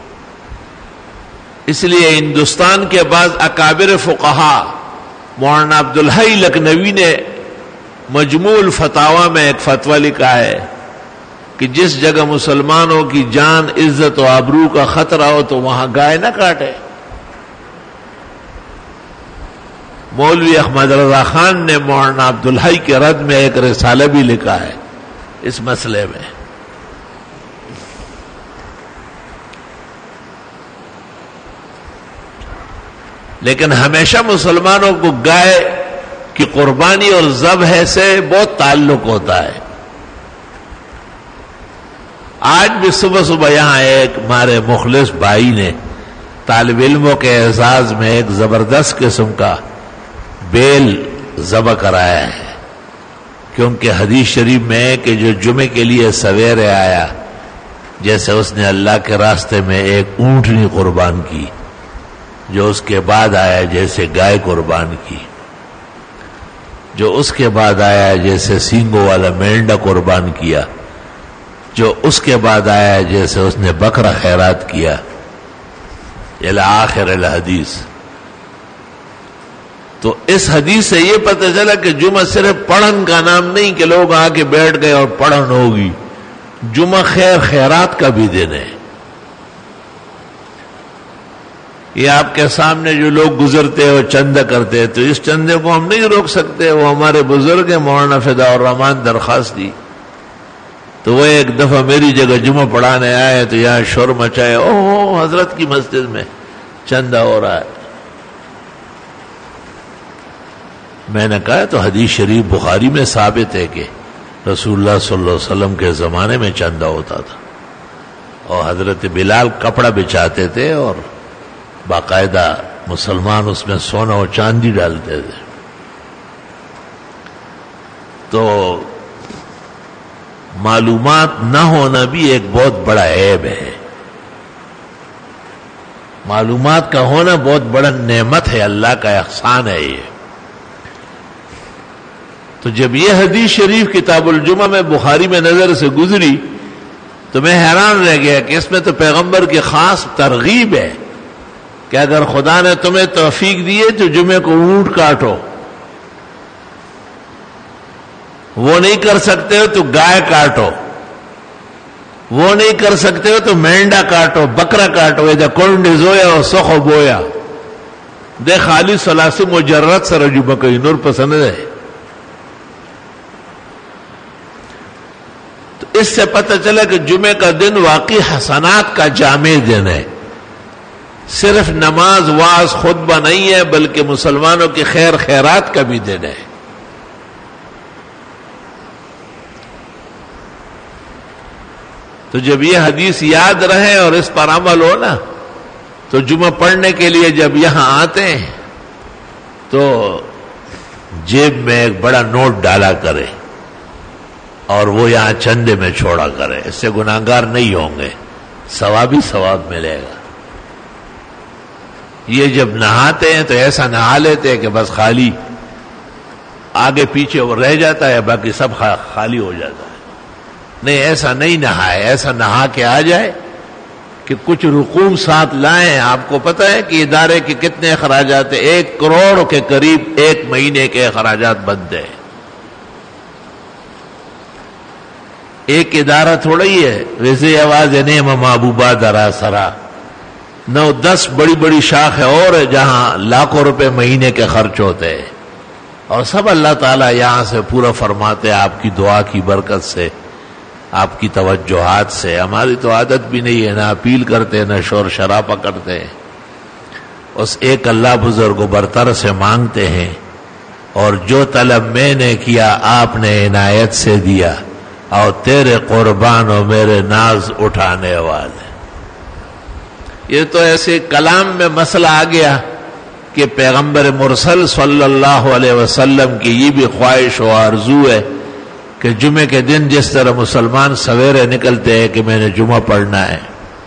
اس لیے ہندوستان کے بعض اکابر فقہا، مولانا عبدالحی لکھنوی نے مجموع الفتاوی میں ایک فتویٰ لکھا ہے کہ جس جگہ مسلمانوں کی جان، عزت و آبرو کا خطرہ ہو تو وہاں گائے نہ کاٹے. مولوی احمد رضا خان نے مولانا عبدالحی کے رد میں ایک رسالہ بھی لکھا ہے اس مسئلے میں. لیکن ہمیشہ مسلمانوں کو گائے کی قربانی اور ذبح سے بہت تعلق ہوتا ہے. آج بھی صبح صبح یہاں ایک ہمارے مخلص بھائی نے طالب علموں کے اعزاز میں ایک زبردست قسم کا بیل ذبح کرایا ہے، کیونکہ حدیث شریف میں ہے کہ جو جمعے کے لیے سویرے آیا، جیسے اس نے اللہ کے راستے میں ایک اونٹنی قربان کی، جو اس کے بعد آیا جیسے گائے قربان کی، جو اس کے بعد آیا جیسے سینگوں والا مینڈا قربان کیا، جو اس کے بعد آیا جیسے اس نے بکرا خیرات کیا، الی آخر الحدیث. تو اس حدیث سے یہ پتہ چلا کہ جمعہ صرف پڑھن کا نام نہیں کہ لوگ آ کے بیٹھ گئے اور پڑھن ہوگی. جمعہ خیر خیرات کا بھی دن ہے. یہ آپ کے سامنے جو لوگ گزرتے اور چندہ کرتے، تو اس چندے کو ہم نہیں روک سکتے. وہ ہمارے بزرگ ہیں مولانا فدا الرحمان درخواست دی، تو وہ ایک دفعہ میری جگہ جمعہ پڑھانے آئے تو یہاں شور مچائے، اوہ حضرت کی مسجد میں چندہ ہو رہا ہے. میں نے کہا تو حدیث شریف بخاری میں ثابت ہے کہ رسول اللہ صلی اللہ علیہ وسلم کے زمانے میں چندہ ہوتا تھا، اور حضرت بلال کپڑا بچھاتے تھے اور باقاعدہ مسلمان اس میں سونا اور چاندی ڈالتے تھے. تو معلومات نہ ہونا بھی ایک بہت بڑا عیب ہے. معلومات کا ہونا بہت بڑا نعمت ہے، اللہ کا احسان ہے یہ. تو جب یہ حدیث شریف کتاب الجمعہ میں بخاری میں نظر سے گزری تو میں حیران رہ گیا کہ اس میں تو پیغمبر کی خاص ترغیب ہے کہ اگر خدا نے تمہیں توفیق دی ہے تو جمعے کو اونٹ کاٹو، وہ نہیں کر سکتے ہو تو گائے کاٹو، وہ نہیں کر سکتے ہو تو مینڈا کاٹو، بکرا کاٹو. اذا کنڈ زویا اور سخو بویا دے خالی سلاسی مجرد سر جمعہ کوئی نور پسند ہے. تو اس سے پتہ چلا کہ جمعے کا دن واقعی حسنات کا جامع دن ہے. صرف نماز واز خطبہ نہیں ہے بلکہ مسلمانوں کی خیر خیرات کا بھی دن ہے. تو جب یہ حدیث یاد رہے اور اس پر عمل ہو نا تو جمعہ پڑھنے کے لیے جب یہاں آتے ہیں تو جیب میں ایک بڑا نوٹ ڈالا کرے اور وہ یہاں چندے میں چھوڑا کرے. اس سے گناہگار نہیں ہوں گے، ثواب ہی ثواب ملے گا. یہ جب نہاتے ہیں تو ایسا نہا لیتے ہیں کہ بس خالی آگے پیچھے وہ رہ جاتا ہے، باقی سب خالی ہو جاتا ہے. نہیں، ایسا نہیں نہائے، ایسا نہا کے آ جائے کہ کچھ رقوم ساتھ لائیں. آپ کو پتہ ہے کہ ادارے کے کتنے اخراجات ہیں؟ 1 کروڑ کے قریب ایک مہینے کے اخراجات بنتے ہیں. ایک ادارہ تھوڑا ہی ہے، ویسے آواز نعم محبوبہ درا سرا 9-10 بڑی بڑی شاخیں اور ہے جہاں لاکھوں روپے مہینے کے خرچ ہوتے ہیں، اور سب اللہ تعالیٰ یہاں سے پورا فرماتے ہیں آپ کی دعا کی برکت سے، آپ کی توجہات سے. ہماری تو عادت بھی نہیں ہے، نہ اپیل کرتے نہ شور شرابہ کرتے ہیں. اس ایک اللہ بزرگ و برتر سے مانگتے ہیں، اور جو طلب میں نے کیا آپ نے عنایت سے دیا، اور تیرے قربان و میرے ناز اٹھانے والے. یہ تو ایسے کلام میں مسئلہ آ گیا کہ پیغمبر مرسل صلی اللہ علیہ وسلم کی یہ بھی خواہش و آرزو ہے کہ جمعے کے دن جس طرح مسلمان سویرے نکلتے ہیں کہ میں نے جمعہ پڑھنا ہے،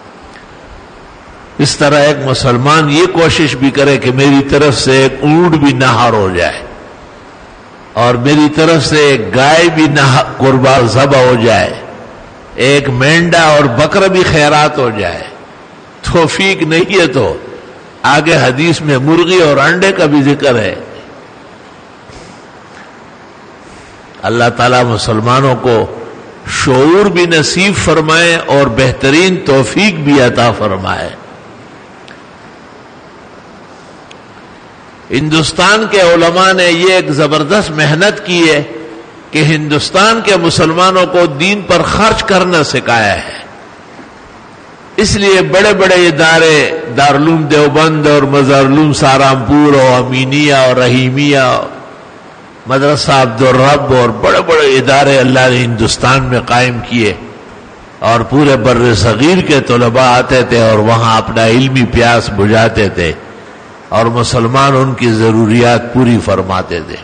اس طرح ایک مسلمان یہ کوشش بھی کرے کہ میری طرف سے ایک اونٹ بھی نہار ہو جائے، اور میری طرف سے ایک گائے بھی قربان ذبح ہو جائے، ایک مینڈا اور بکرا بھی خیرات ہو جائے. توفیق نہیں ہے تو آگے حدیث میں مرغی اور انڈے کا بھی ذکر ہے. اللہ تعالیٰ مسلمانوں کو شعور بھی نصیب فرمائے اور بہترین توفیق بھی عطا فرمائے. ہندوستان کے علماء نے یہ ایک زبردست محنت کی ہے کہ ہندوستان کے مسلمانوں کو دین پر خرچ کرنا سکھایا ہے. اس لیے بڑے بڑے ادارے دارالعلوم دیوبند اور مظہرالعلوم سہارنپور اور امینیہ اور رحیمیہ، مدرسہ عبدالرب اور بڑے بڑے ادارے اللہ نے ہندوستان میں قائم کیے، اور پورے بر صغیر کے طلباء آتے تھے اور وہاں اپنا علمی پیاس بجھاتے تھے، اور مسلمان ان کی ضروریات پوری فرماتے تھے.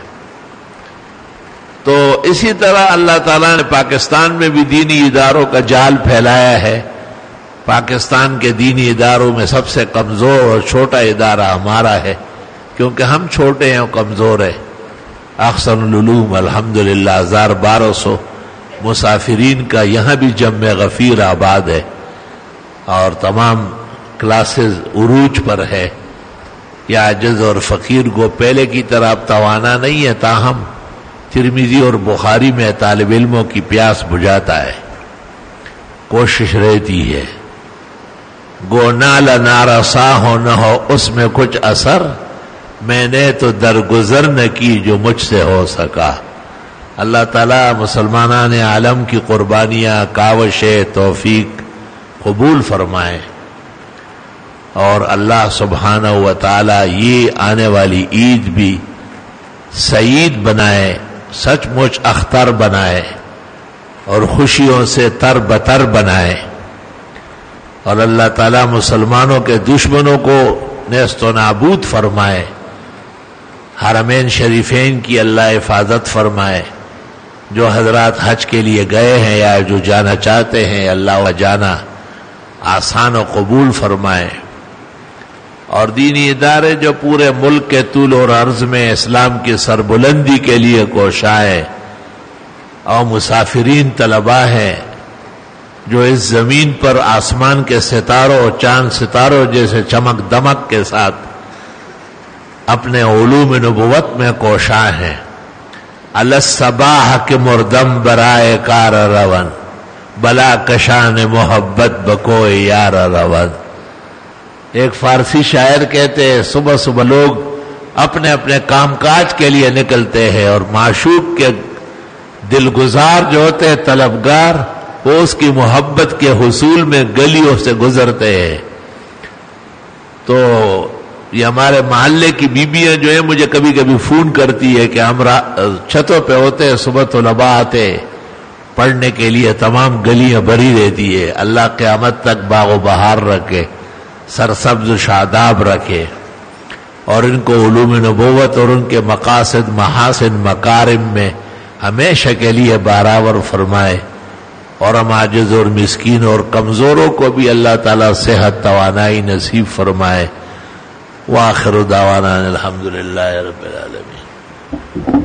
تو اسی طرح اللہ تعالیٰ نے پاکستان میں بھی دینی اداروں کا جال پھیلایا ہے. پاکستان کے دینی اداروں میں سب سے کمزور اور چھوٹا ادارہ ہمارا ہے، کیونکہ ہم چھوٹے ہیں اور کمزور ہیں. احسن العلوم الحمدللہ 1200 مسافرین کا یہاں بھی جمع غفیر آباد ہے، اور تمام کلاسز عروج پر ہے. یا عاجز اور فقیر کو پہلے کی طرح اب توانا نہیں ہے، تاہم ترمذی اور بخاری میں طالب علموں کی پیاس بجھاتا ہے. کوشش رہتی ہے گو نال نارسا ہو نہ ہو اس میں کچھ اثر، میں نے تو درگزر نہ کی جو مجھ سے ہو سکا. اللہ تعالیٰ مسلمانان عالم کی قربانیاں، کاوشیں، توفیق قبول فرمائے، اور اللہ سبحانہ و تعالیٰ یہ آنے والی عید بھی سعید بنائے، سچ مچ اختر بنائے، اور خوشیوں سے تر بتر بنائے، اور اللہ تعالیٰ مسلمانوں کے دشمنوں کو نیست و نابود فرمائے، حرمین شریفین کی اللہ حفاظت فرمائے، جو حضرات حج کے لیے گئے ہیں یا جو جانا چاہتے ہیں اللہ جانا آسان و قبول فرمائے، اور دینی ادارے جو پورے ملک کے طول اور عرض میں اسلام کی سربلندی کے لیے کوشائے، اور مسافرین طلباء ہیں جو اس زمین پر آسمان کے ستاروں اور چاند ستاروں جیسے چمک دمک کے ساتھ اپنے علوم نبوت میں کوشاں ہیں، الصباح کے مردم برائے کار رون، بلا کشان محبت بکوئے یار رون۔ ایک فارسی شاعر کہتے ہیں صبح صبح لوگ اپنے اپنے کام کاج کے لیے نکلتے ہیں، اور معشوق کے دلگزار جو ہوتے ہیں طلبگار، وہ اس کی محبت کے حصول میں گلیوں سے گزرتے ہیں۔ تو یہ ہمارے محلے کی بیویاں جو ہیں مجھے کبھی کبھی فون کرتی ہے کہ ہم چھتوں پہ ہوتے ہیں، صبح طلباء آتے پڑھنے کے لیے، تمام گلیاں بھری رہتی ہے۔ اللہ قیامت تک باغ و بہار رکھے، سرسبز و شاداب رکھے، اور ان کو علوم نبوت اور ان کے مقاصد محاسن مکارم میں ہمیشہ کے لیے برابر فرمائے، اور ہم عاجز اور مسکین اور کمزوروں کو بھی اللہ تعالیٰ صحت توانائی نصیب فرمائے۔ وآخر دعوانا الحمدللہ رب العالمین۔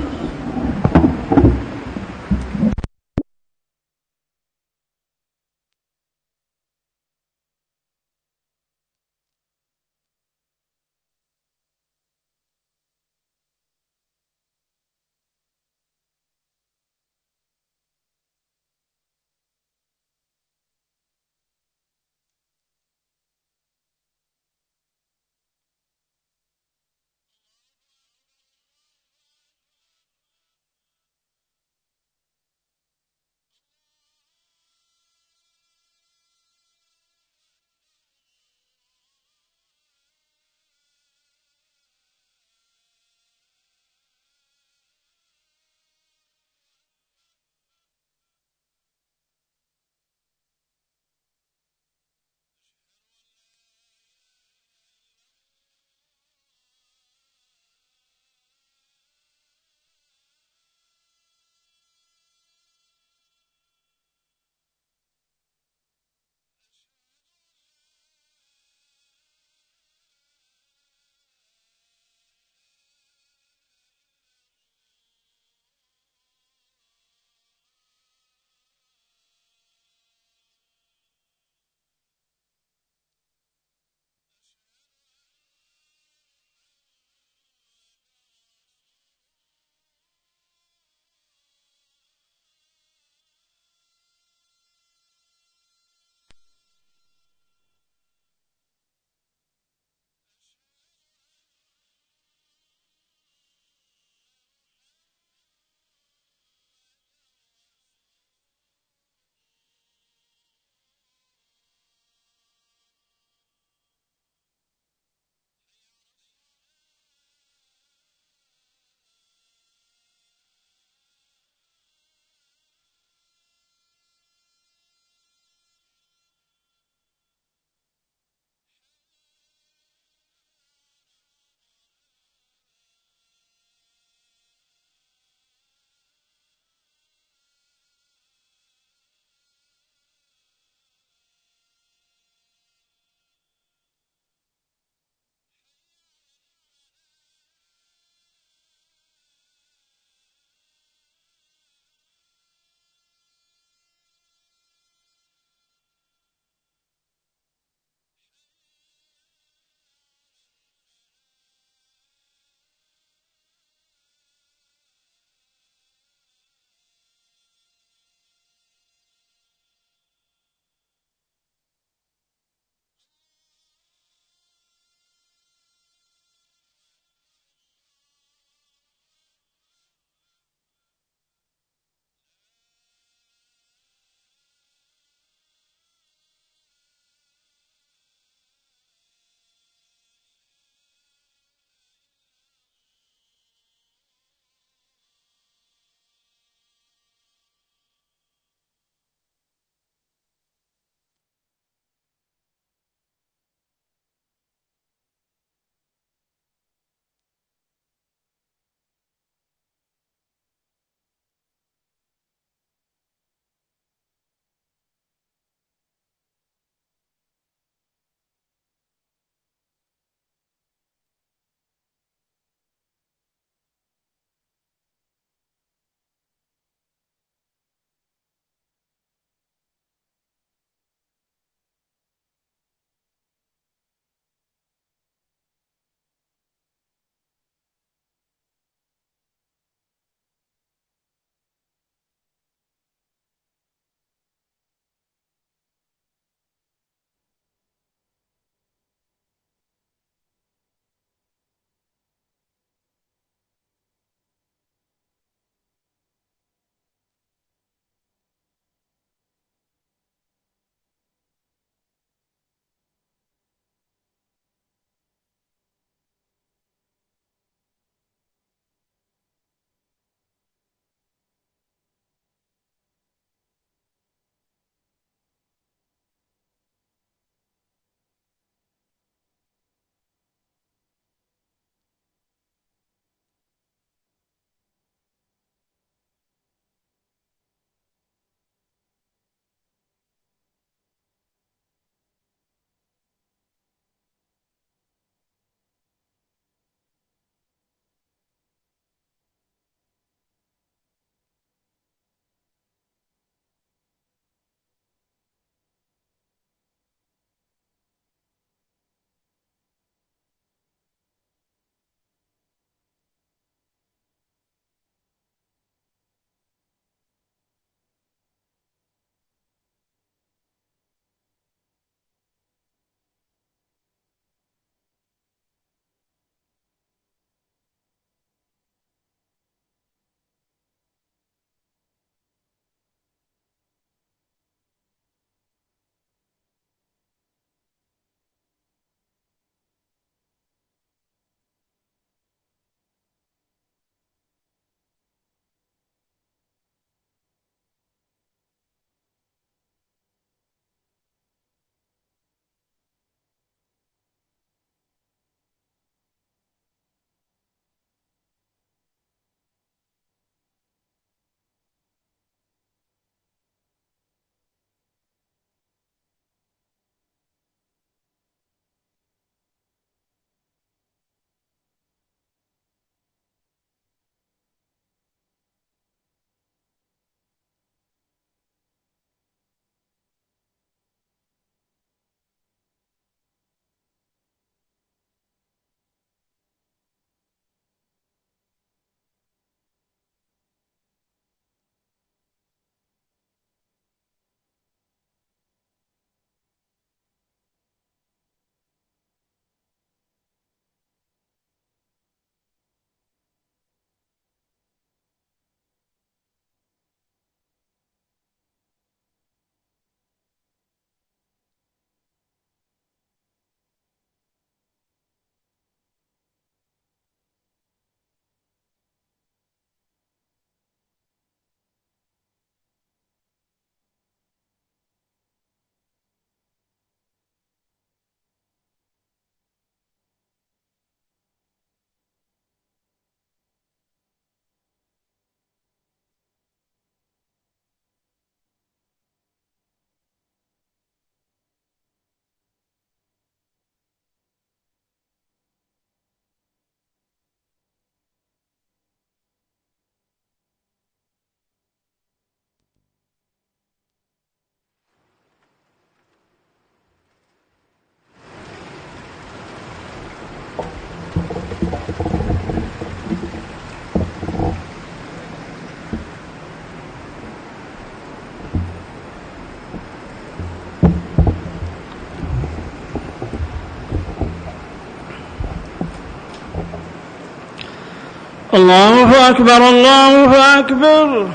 الله أكبر الله أكبر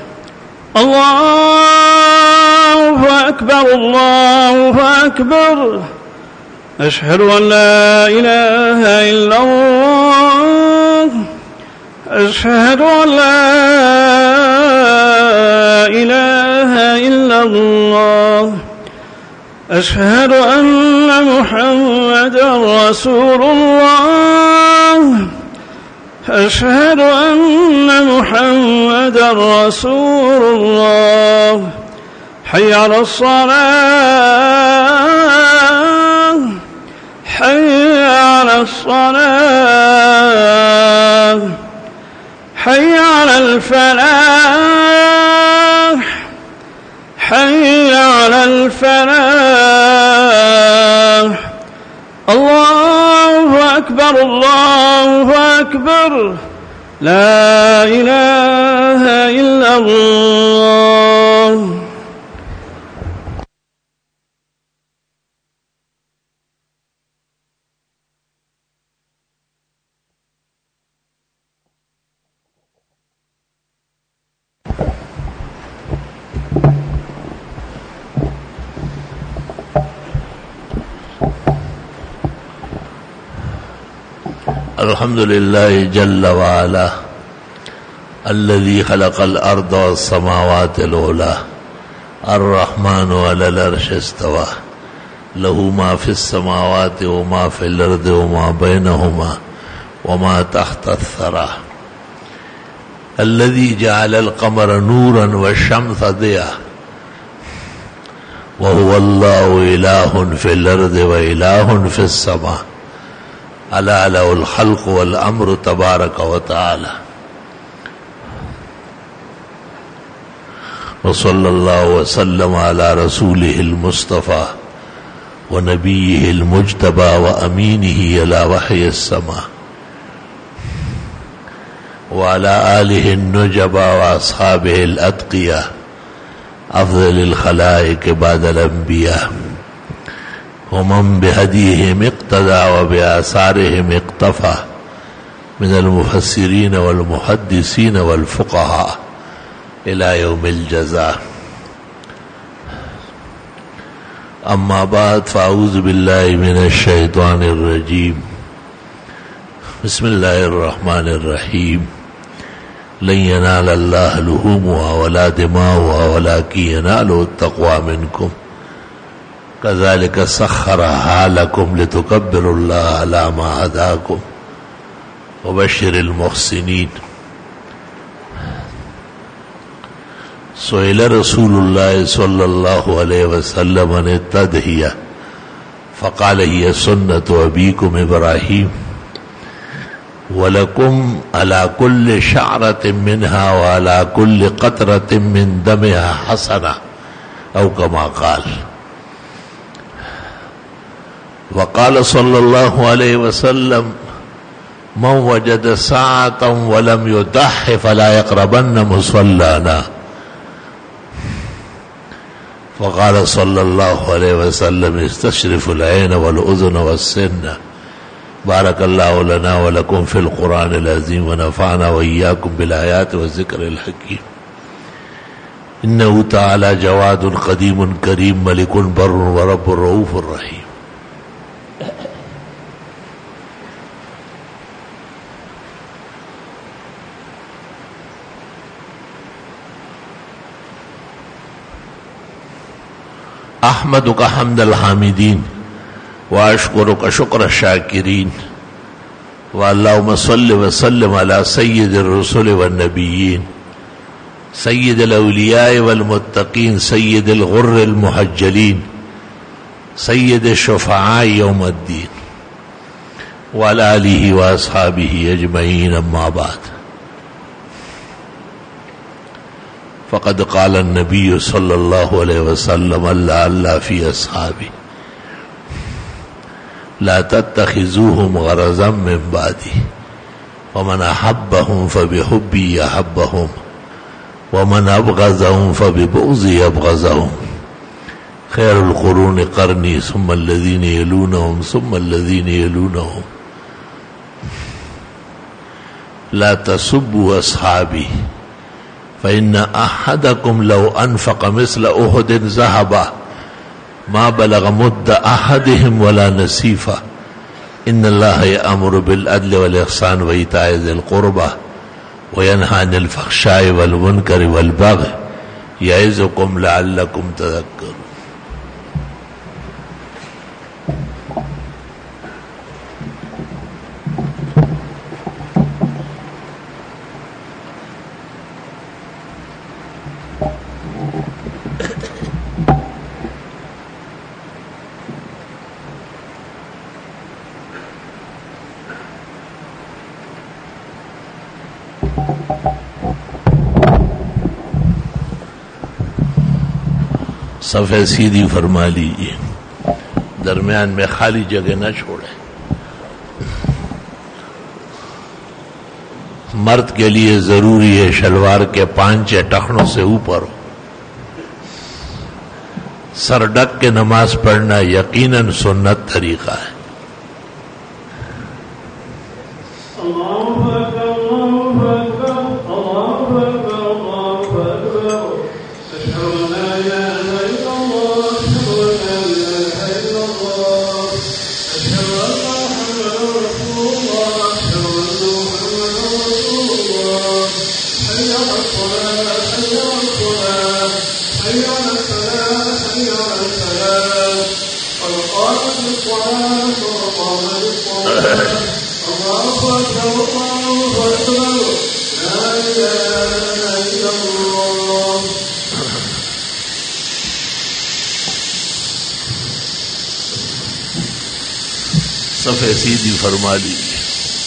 الله أكبر الله أكبر. أشهد أن لا إله إلا الله. أشهد أن لا إله إلا الله. أشهد أن محمدا رسول الله. أشهد أن محمدا رسول الله. حي على الصلاة. حي على الصلاة. حي على الفلاح. حي على الفلاح. الله أكبر الله أكبر. لا إله إلا الله. الحمد لله جل وعلا الذي خلق الأرض والسماوات العلى الرحمن على العرش استوى له ما في السماوات وما في الأرض وما بينهما وما تحت الثرى الذي جعل القمر نورا والشمس ضياء وهو الله إله في الأرض وإله في السماء ألا له الخلق والأمر تبارك وتعالى. وصلى الله وسلم على رسوله المصطفى ونبيه المجتبى وأمينه على وحي السماء وعلى آله النجبى وأصحابه الأتقياء أفضل الخلائق بعد الأنبياء ومن بهديهم اقتدى وبآثارهم اقتفى من المفسرين والمحدثين والفقهاء إلى يوم الجزاء. أما بعد فأعوذ بالله من الشيطان الرجيم. بسم الله الرحمن الرحيم. لن ينال الله لحومها ولا دماؤها ولكن يناله التقوى منكم كذلك سخرها لكم لتكبروا الله على ما هداكم وبشر المحسنين. سئل رسول الله صلى الله عليه وسلم عن التضحية فقال هي سنة أبيكم إبراهيم ولكم على كل شعرة منها وعلى كل قطرة من دمها حسنة أو كما قال. وقال صلى الله عليه وسلم من وجد ساعة ولم يضح فلا يقربن مصلانا. وقال صلى الله عليه وسلم استشرفوا العين والأذن والسن. بارك الله لنا ولكم في القرآن العظيم ونفعنا وإياكم بالآيات والذكر الحكيم. إنه تعالى جواد قديم كريم ملك بر ورب رؤوف رحيم. أحمدك حمد الحامدين وأشكرك شكر الشاكرين. واللهم صل وسلم على سيد الرسل والنبيين سيد الأولياء والمتقين سيد الغر المحجلين سيد الشفعاء يوم الدين وعلى آله وأصحابه أجمعين. أما بعد فقد قال النبي صلى الله عليه وسلم الله في أصحابه لا تتخذوهم غرضا من بعدي ومن أحبهم فبحبي أحبهم ومن أبغضهم فببغضي أبغضهم. خير القرون قرني ثم الذين يلونهم ثم الذين يلونهم. لا تسبوا اصحابی فإن أحدكم لو أنفق مثل أحد ذهبا ما بلغ مد أحدهم ولا نصيفا إن الله يأمر بالعدل والإحسان وإيتاء ذي القربى وينهى عن الفحشاء والمنكر والبغي يعظكم لعلكم تذكرون. صفحہ سیدھی فرما لیجیے، درمیان میں خالی جگہ نہ چھوڑے. مرد کے لیے ضروری ہے شلوار کے پانچے ٹخنوں سے اوپر ہو. سر ڈک کے نماز پڑھنا یقیناً سنت طریقہ ہے. صفحہ سیدھی فرما لیجیے.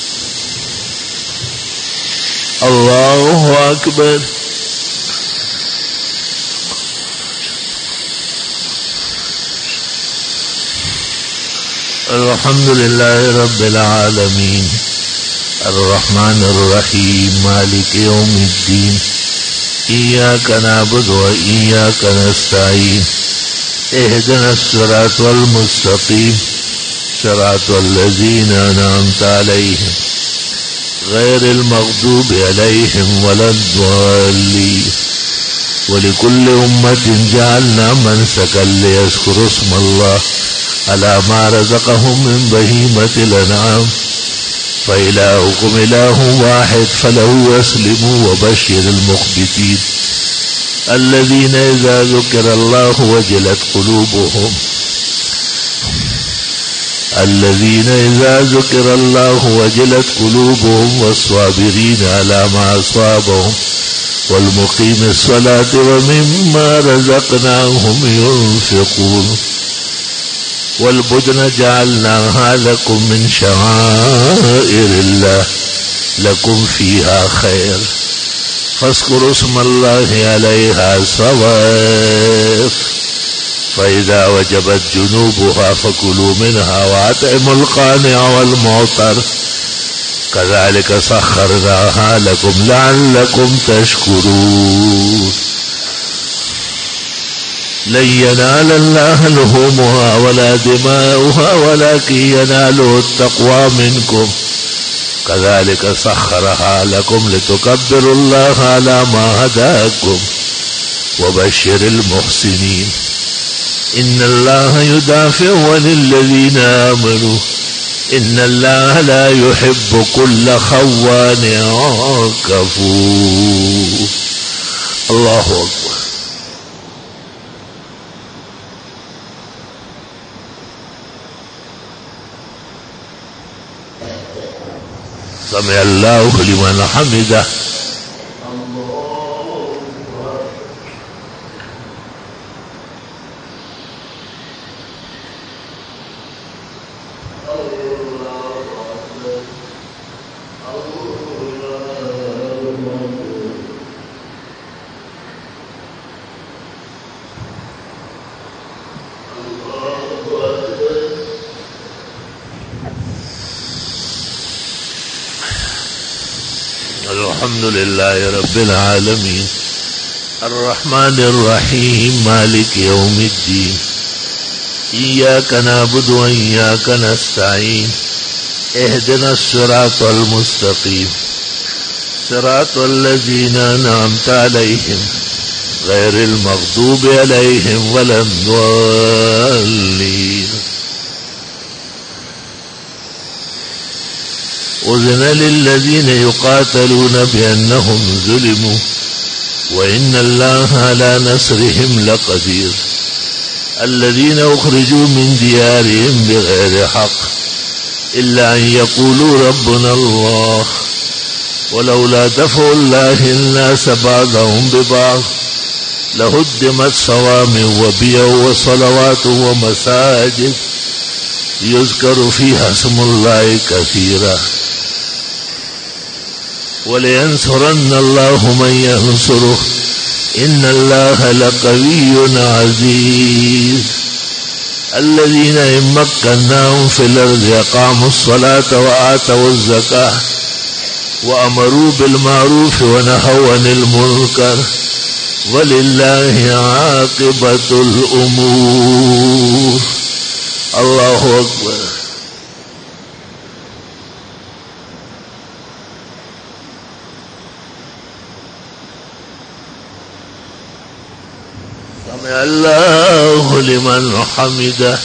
اللہ اکبر. الحمد للہ رب العالمین الرحمن الرحیم مالک یوم الدین ایاک نعبد و ایاک نستعین اہدنا الصراط المستقیم صراط الذین انعمت علیہم غیر المغضوب علیہم ولا الضالین ولکل امت جعلنا منسکا لیذکروا اسم اللہ على ما رزقهم من بهيمة الأنعام فإلهكم إله واحد فله أسلموا وبشر المخبتين الذين إذا ذكر الله وجلت قلوبهم والصابرين على ما أصابهم والمقيم الصلاة ومما رزقناهم ينفقون والبدن جعلناها لكم من شعائر الله لكم فيها خير فاذكروا اسم الله عليها صواف فإذا وجبت جنوبها فكلوا منها وأطعموا القانع والمعتر كذلك سخرناها لكم لعلكم تشكرون. لن ينال الله لحومها ولا دماؤها ولكن يناله التقوى منكم كذلك سخرها لكم لتكبروا الله على ما هداكم وبشر المحسنين إن الله يدافع عن الذين آمنوا إن الله لا يحب كل خوان كفور. الله أكبر. سمع الله لمن حمده. الحمد لله رب العالمين الرحمن الرحيم مالك يوم الدين إياك نعبد وإياك نستعين اهدنا الصراط المستقيم صراط الذين أنعمت عليهم غير المغضوب عليهم ولا الضالين. أذن للذين يقاتلون بأنهم ظلموا وإن الله على نصرهم لقدير. الذين أخرجوا من ديارهم بغير حق إلا أن يقولوا ربنا الله ولولا دفع الله الناس بعضهم ببعض لهدمت صوامع وبيع وصلوات ومساجد يذكر فيها اسم الله كثيرا ولينصرن الله من ينصره إن الله لقوي عزيز. الذين إن مكناهم في الأرض أقاموا الصلاة وآتوا الزكاة وأمروا بالمعروف ونهوا عن المنكر ولله عاقبة الأمور. الله أكبر. سمع الله لمن حمده.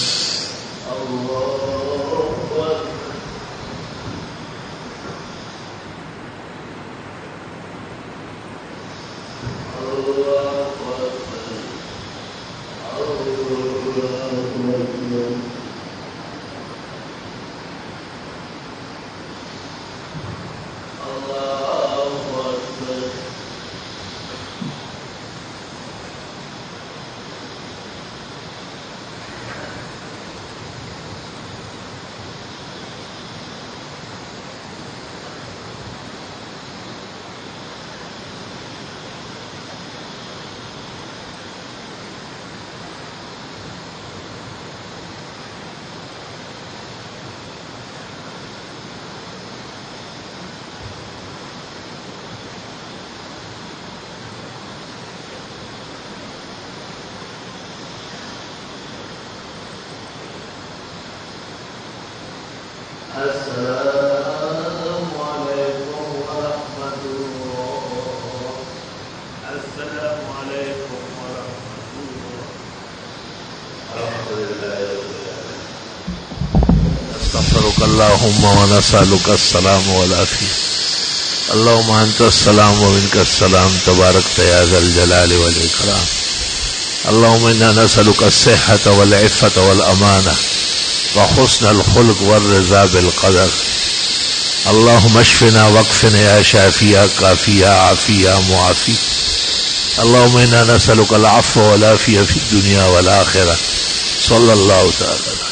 اللهم ونسألك السلام والعافية. اللهم أنت السلام ومنك السلام تبارك يا ذا الجلال والإكرام. اللهم إنا نسألك الصحة والعفة والأمانة وحسن الخلق والرضا بالقدر. اللهم اشفنا واكفنا يا شافي يا كافي يا عافي يا معافي. اللهم إنا نسألك العفو والعافية في الدنيا والآخرة. صلى الله تعالى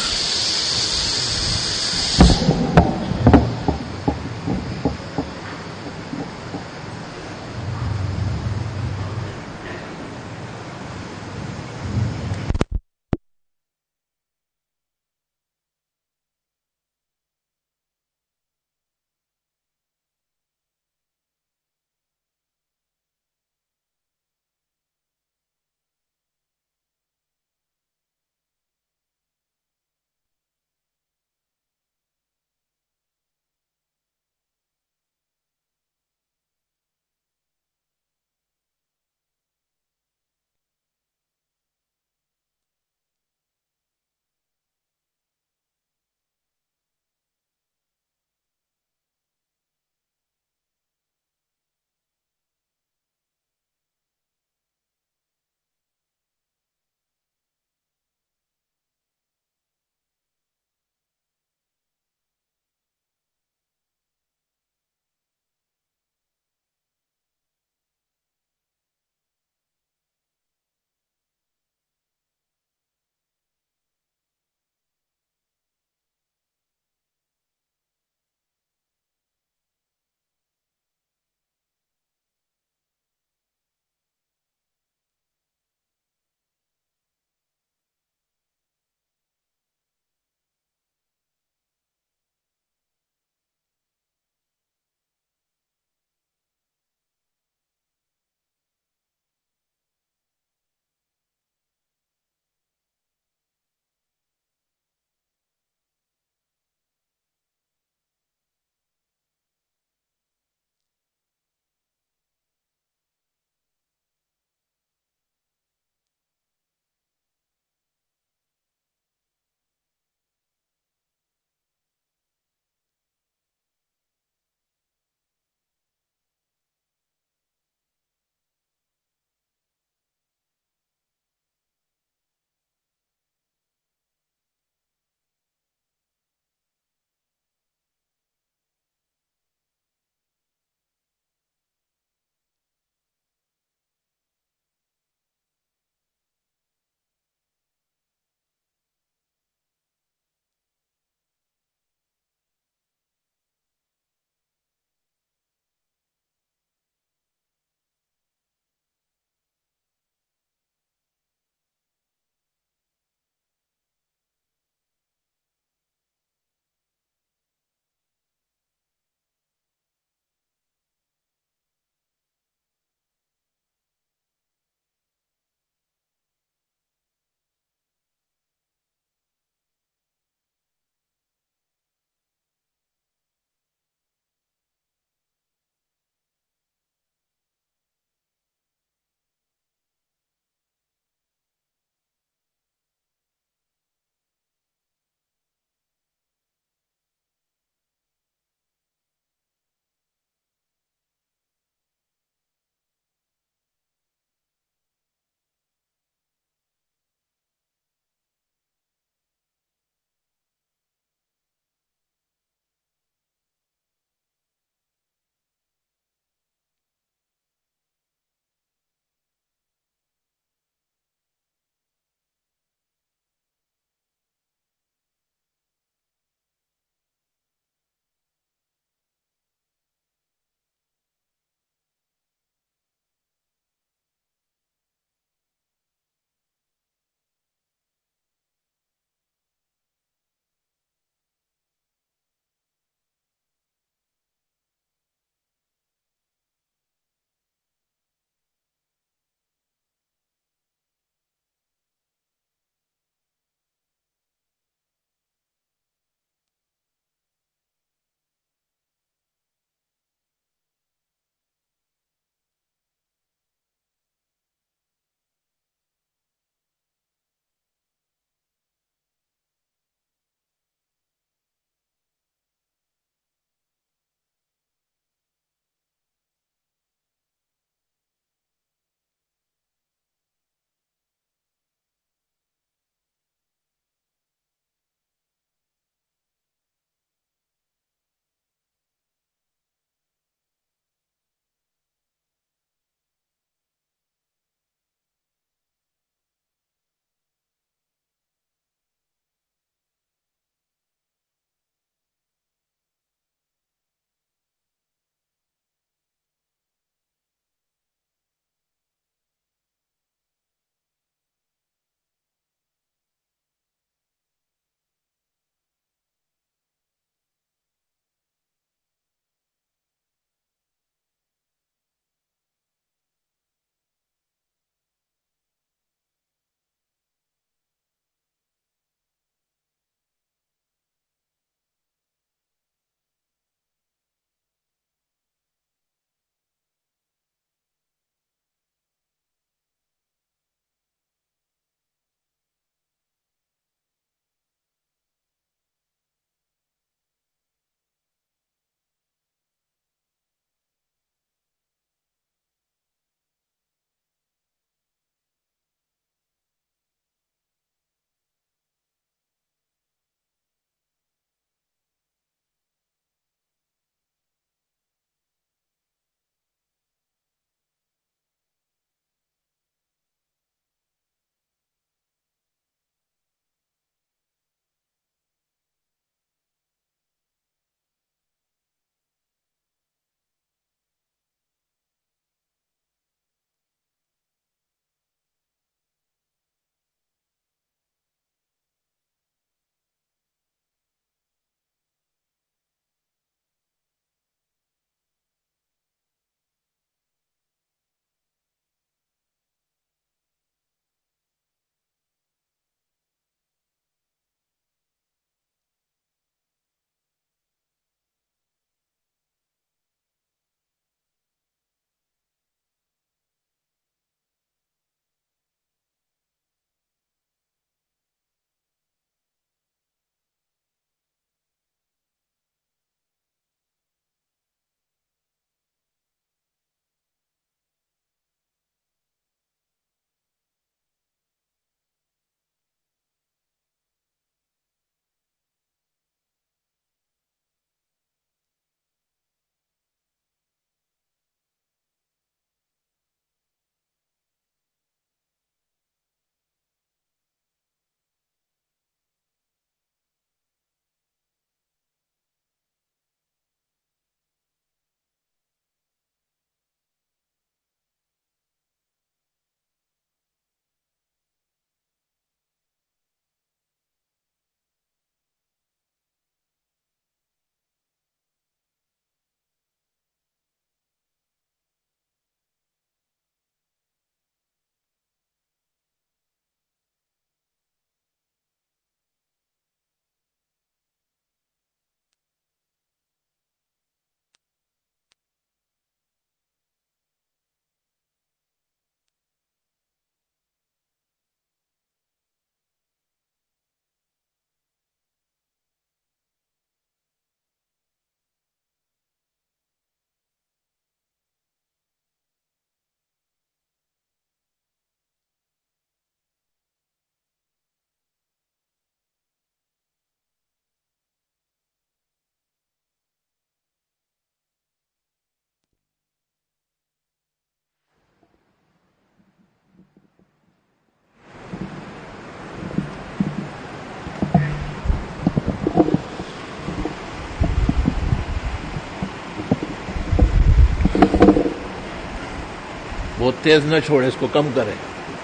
بہت تیز نہ چھوڑے، اس کو کم کریں.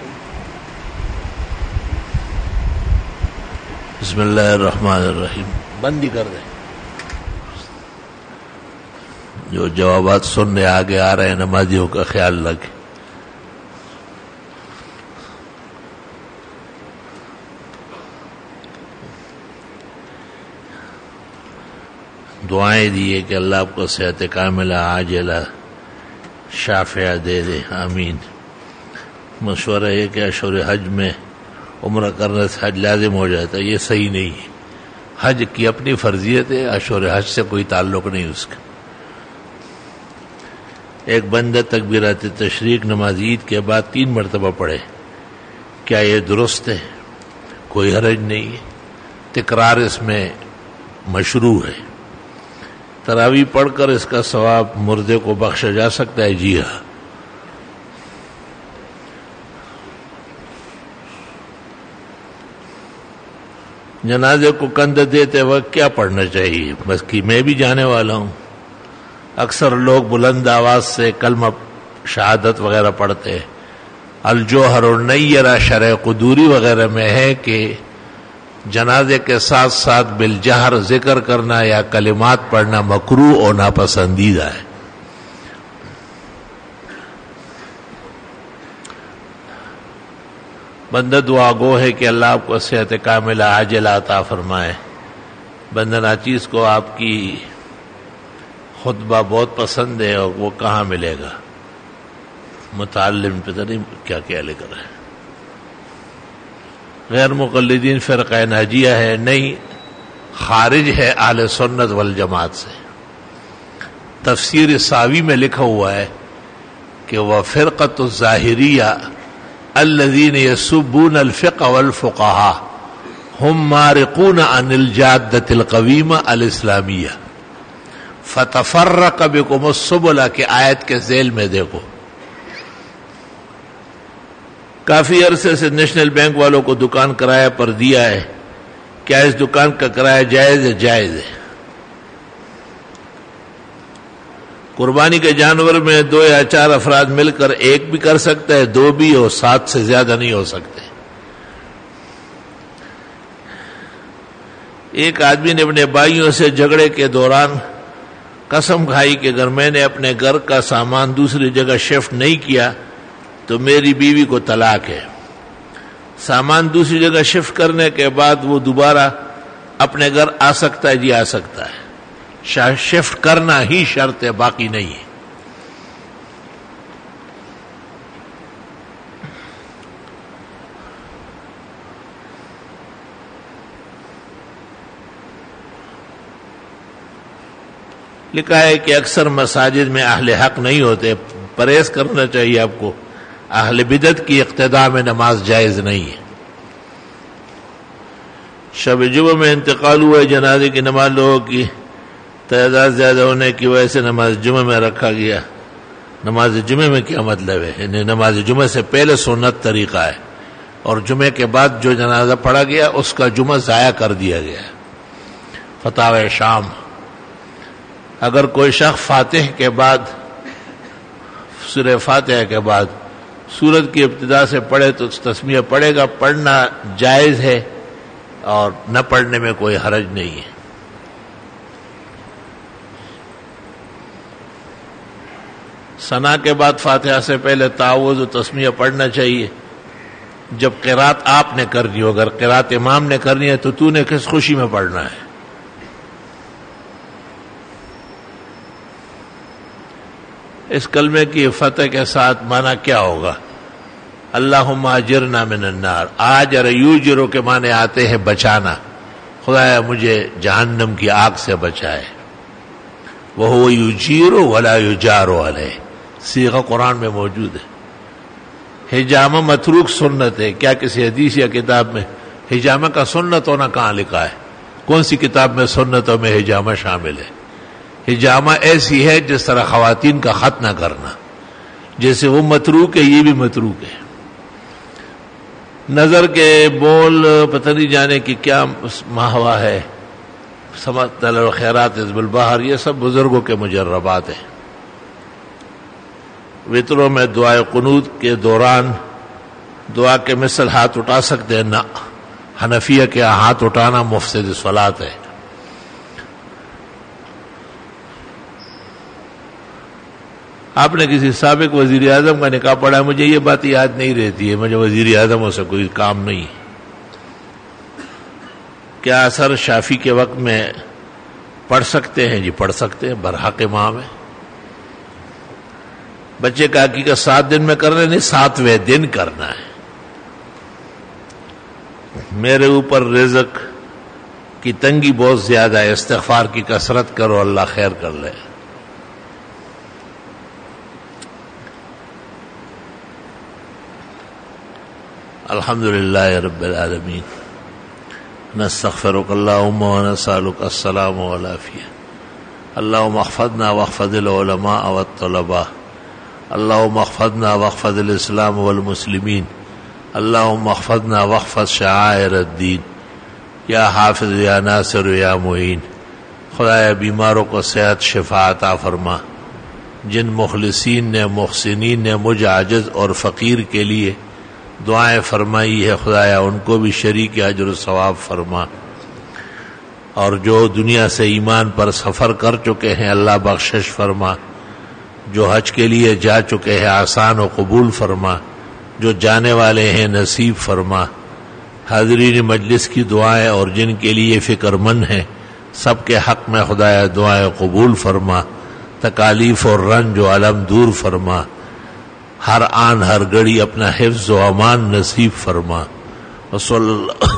بسم اللہ الرحمن الرحیم. بند ہی کر دیں. جو جوابات سننے آگے آ رہے ہیں نمازیوں کا خیال رکھیں. دعائیں دیے کہ اللہ آپ کو صحت کاملہ عاجلہ شافعہ دے دے، آمین. مشورہ یہ کہ اشہر حج میں عمرہ کرنے سے حج لازم ہو جاتا ہے، یہ صحیح نہیں ہے. حج کی اپنی فرضیت ہے، اشہر حج سے کوئی تعلق نہیں اس کا. ایک بندہ تکبیرات تشریق نماز عید کے بعد 3 مرتبہ پڑھے، کیا یہ درست ہے؟ کوئی حرج نہیں ہے، تکرار اس میں مشروع ہے. تراویح پڑھ کر اس کا ثواب مردے کو بخشا جا سکتا ہے. جی ہاں. جنازے کو کندھ دیتے وقت کیا پڑھنا چاہیے؟ بس کہ میں بھی جانے والا ہوں. اکثر لوگ بلند آواز سے کلمہ شہادت وغیرہ پڑھتے ہیں. الجوہر النیرہ شرح قدوری وغیرہ میں ہے کہ جنازے کے ساتھ ساتھ بالجہر ذکر کرنا یا کلمات پڑھنا مکروہ اور ناپسندیدہ ہے. بندہ دعا گو ہے کہ اللہ آپ کو صحت کاملہ عاجلہ عطا فرمائے. بندہ ناچیز کو آپ کی خطبہ بہت پسند ہے، اور وہ کہاں ملے گا؟ متعلم پتہ نہیں کیا کیا لے کر ہے. غیر مقلدین فرقہ ناجیہ ہے، نہیں، خارج ہے اہل سنت والجماعت سے. تفسیر ساوی میں لکھا ہوا ہے کہ وہ فرقۃ الظاہریہ الذین یسبون الفقہ والفقہاء ہم مارقون عن الجادۃ القویمہ الاسلامیہ فتفرق بکم السبل کی آیت کے ذیل میں دیکھو. کافی عرصے سے نیشنل بینک والوں کو دکان کرایہ پر دیا ہے، کیا اس دکان کا کرایہ جائز ہے؟ جائز ہے. قربانی کے جانور میں 2 یا 4 افراد مل کر ایک بھی کر سکتا ہے، 2 بھی، اور 7 سے زیادہ نہیں ہو سکتے. ایک آدمی نے اپنے بھائیوں سے جھگڑے کے دوران قسم کھائی کہ اگر میں نے اپنے گھر کا سامان دوسری جگہ شفٹ نہیں کیا تو میری بیوی کو طلاق ہے. سامان دوسری جگہ شفٹ کرنے کے بعد وہ دوبارہ اپنے گھر آ سکتا ہے؟ جی آ سکتا ہے. شفٹ کرنا ہی شرط ہے، باقی نہیں ہے. لکھا ہے کہ اکثر مساجد میں اہل حق نہیں ہوتے، پرہیز کرنا چاہیے آپ کو. اہل بدعت کی اقتداء میں نماز جائز نہیں ہے. شب جمعہ میں انتقال ہوا ہے، جنازے کی نماز لوگوں کی تعداد زیادہ ہونے کی وجہ سے نماز جمعہ میں رکھا گیا. نماز جمعہ میں کیا مطلب ہے؟ نماز جمعہ سے پہلے سنت طریقہ ہے، اور جمعے کے بعد جو جنازہ پڑھا گیا اس کا جمعہ ضائع کر دیا گیا. فتاوی شام. اگر کوئی شخص فاتح کے بعد سورہ فاتحہ کے بعد سورت کی ابتدا سے پڑھے تو تسمیہ پڑھے گا. پڑھنا جائز ہے اور نہ پڑھنے میں کوئی حرج نہیں ہے. ثنا کے بعد فاتحہ سے پہلے تعوذ و تسمیہ پڑھنا چاہیے. جب قرات آپ نے کرنی ہو، اگر قرات امام نے کرنی ہے تو نے کس خوشی میں پڑھنا ہے؟ اس کلمے کی فتح کے ساتھ معنی کیا ہوگا؟ اللہم اجرنا من النار. آجر یوجرو کے معنی آتے ہیں بچانا. خدایا مجھے جہنم کی آگ سے بچائے. وہو یجیر ولا یجار علیہ، صیغہ قرآن میں موجود ہے. حجامہ متروک سنت ہے. کیا کسی حدیث یا کتاب میں حجامہ کا سنت ہونا کہاں لکھا ہے؟ کون سی کتاب میں سنتوں میں حجامہ شامل ہے؟ حجامہ ایسی ہے جس طرح خواتین کا خط نہ کرنا، جیسے وہ متروک ہے یہ بھی متروک ہے. نظر کے بول پتہ نہیں جانے کی کیا ماہوا ہے، سمت الخیرات حزب البحر، یہ سب بزرگوں کے مجربات ہیں. وطروں میں دعائے قنوت کے دوران دعا کے مثل ہاتھ اٹھا سکتے ہیں؟ نہ، حنفیہ کے ہاتھ اٹھانا مفسد صلاۃ ہے۔ آپ نے کسی سابق وزیر اعظم کا نکاح پڑھا، مجھے یہ بات یاد نہیں رہتی ہے، مجھے وزیر اعظموں سے کوئی کام نہیں۔ کیا اثر شافی کے وقت میں پڑھ سکتے ہیں؟ جی پڑھ سکتے ہیں، برحق امام ہے۔ بچے کا عقیقہ 7 دن میں کرنا نہیں، 7ویں دن کرنا ہے۔ میرے اوپر رزق کی تنگی بہت زیادہ ہے، استغفار کی کثرت کرو، اللہ خیر کر لے۔ الحمدللہ رب العالمین، نستغفرک اللہم ونسألک السلام والعافیہ، اللہم احفظنا واحفظ العلماء والطلباء، اللہم احفظنا واحفظ الاسلام والمسلمین، اللہم احفظنا واحفظ شعائر الدین، یا حافظ یا ناصر یا معین۔ خدایا بیماروں کو صحت شفا عطا فرما۔ جن مخلصین نے محسنین نے مجھ عاجز اور فقیر کے لیے دعائیں فرمائی ہے، خدایا ان کو بھی شریک اجر و ثواب فرما، اور جو دنیا سے ایمان پر سفر کر چکے ہیں اللہ بخشش فرما، جو حج کے لیے جا چکے ہیں آسان و قبول فرما، جو جانے والے ہیں نصیب فرما۔ حاضرین مجلس کی دعائیں اور جن کے لیے فکر مند ہیں سب کے حق میں خدایا دعائیں قبول فرما، تکالیف اور رنج و علم دور فرما، ہر آن ہر گھڑی اپنا حفظ و امان نصیب فرما۔ وصلی اللہ